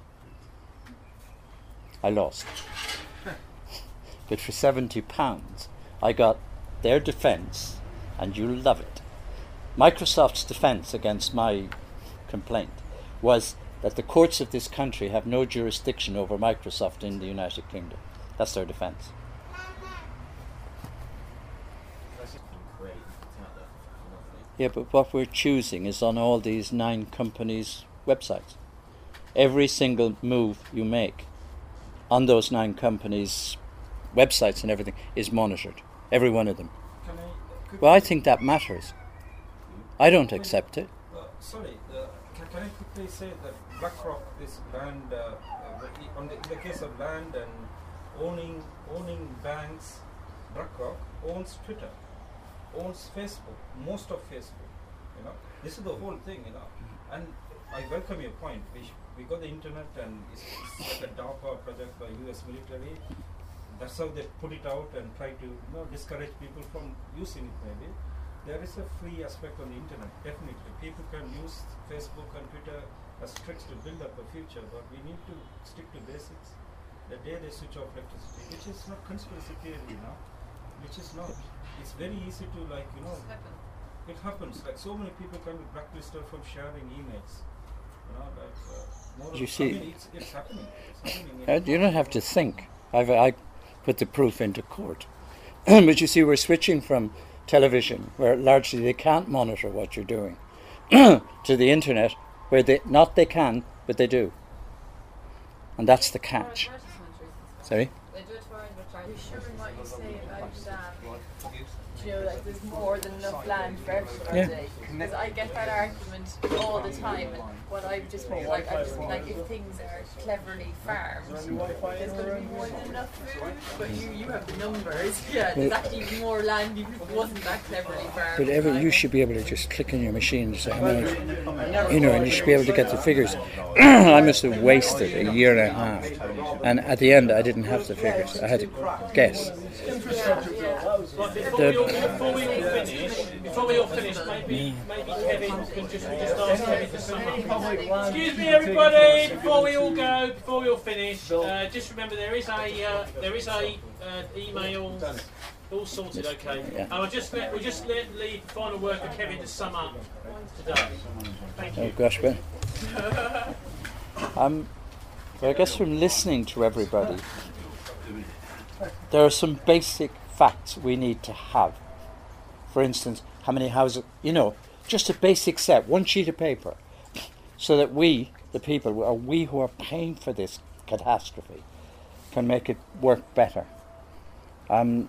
I lost. But for seventy pounds, I got their defence, and you'll love it. Microsoft's defence against my complaint was that the courts of this country have no jurisdiction over Microsoft in the United Kingdom. That's their defence. Yeah, but what we're choosing is on all these nine companies' websites. Every single move you make on those nine companies' websites and everything is monitored. Every one of them. Can I, could Well, I think that matters. I don't accept it. Uh, sorry, uh, can, can I quickly say that BlackRock, this land, uh, uh, the, on the, in the case of land and owning owning banks, BlackRock owns Twitter, owns Facebook, most of Facebook. You know, this is the whole thing. You know, and I welcome your point. We sh- we got the internet, and it's, it's like a DARPA project by U S military. That's how they put it out and try to you know discourage people from using it. Maybe. There is a free aspect on the internet, definitely. People can use Facebook and Twitter as tricks to build up a future, but we need to stick to basics. The day they switch off electricity, which is not conspiracy theory now, which is not. It's very easy to like, you know, it happens. Like so many people can be blacklisted from sharing emails. You know, like, uh, more You of- see- I mean, it's, it's happening. It's happening in Uh, you don't have to think. I've, I put the proof into court. But you see, we're switching from television, where largely they can't monitor what you're doing, to the internet, where they not they can, but they do. And that's the catch. Sorry? They do it for advertising. You're sure in what you say about um, you know, like there's more than enough land for everybody. Yeah. Because I get that argument all the time, and what I've just been like, I just like if things are cleverly farmed, there's going to be more than enough food. But you, you have the numbers. Yeah, there's But- actually more land even if it wasn't that cleverly farmed. But every, you should be able to just click on your machine and say how much, you know, and you should be able to get the figures. I must have wasted a year and a half, and at the end I didn't have the figures. I had to guess. Yeah, yeah. Right, before, The- we all, before we all finish, before we all finish, maybe maybe Kevin can just just ask Kevin to sum up. Excuse me, everybody. Before we all go, before we all finish, uh, just remember there is a uh, there is a uh, email. All sorted, okay. Yeah. And I'll just let we'll just let leave the final word for Kevin to sum up today. Thank you. Oh gosh, Ben. Um, well, I guess from listening to everybody, there are some basic facts we need to have. For instance, how many houses, you know, just a basic set, one sheet of paper, so that we, the people, or we who are paying for this catastrophe, can make it work better. Um,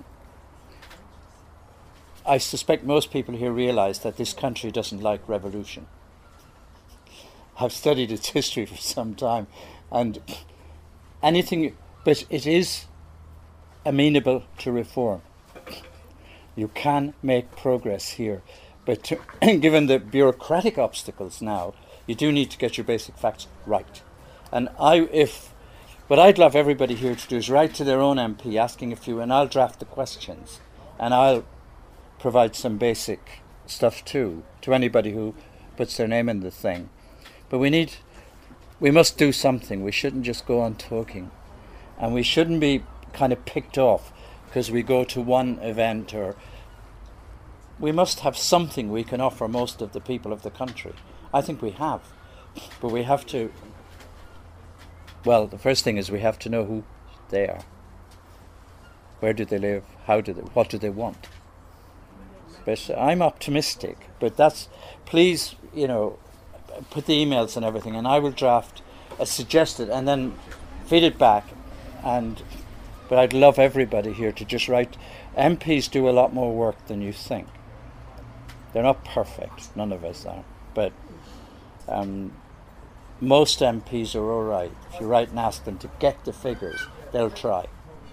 I suspect most people here realise that this country doesn't like revolution. I've studied its history for some time, and anything, but it is amenable to reform. You can make progress here, but to, given the bureaucratic obstacles now, you do need to get your basic facts right. And I, if what I'd love everybody here to do is write to their own M P asking a few, and I'll draft the questions, and I'll provide some basic stuff too to anybody who puts their name in the thing. But we need, we must do something. We shouldn't just go on talking, and we shouldn't be kind of picked off because we go to one event, or we must have something we can offer most of the people of the country. I think we have, but we have to, well, the first thing is we have to know who they are. Where do they live? How do they, what do they want? But I'm optimistic, but that's, please, you know, put the emails and everything, and I will draft a suggested and then feed it back. And but I'd love everybody here to just write. M Ps do a lot more work than you think. They're not perfect, none of us are, but um, most M Ps are all right. If you write and ask them to get the figures, they'll try.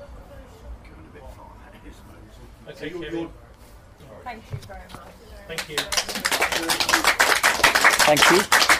Okay, Kevin. Thank you very much. Thank you. Thank you.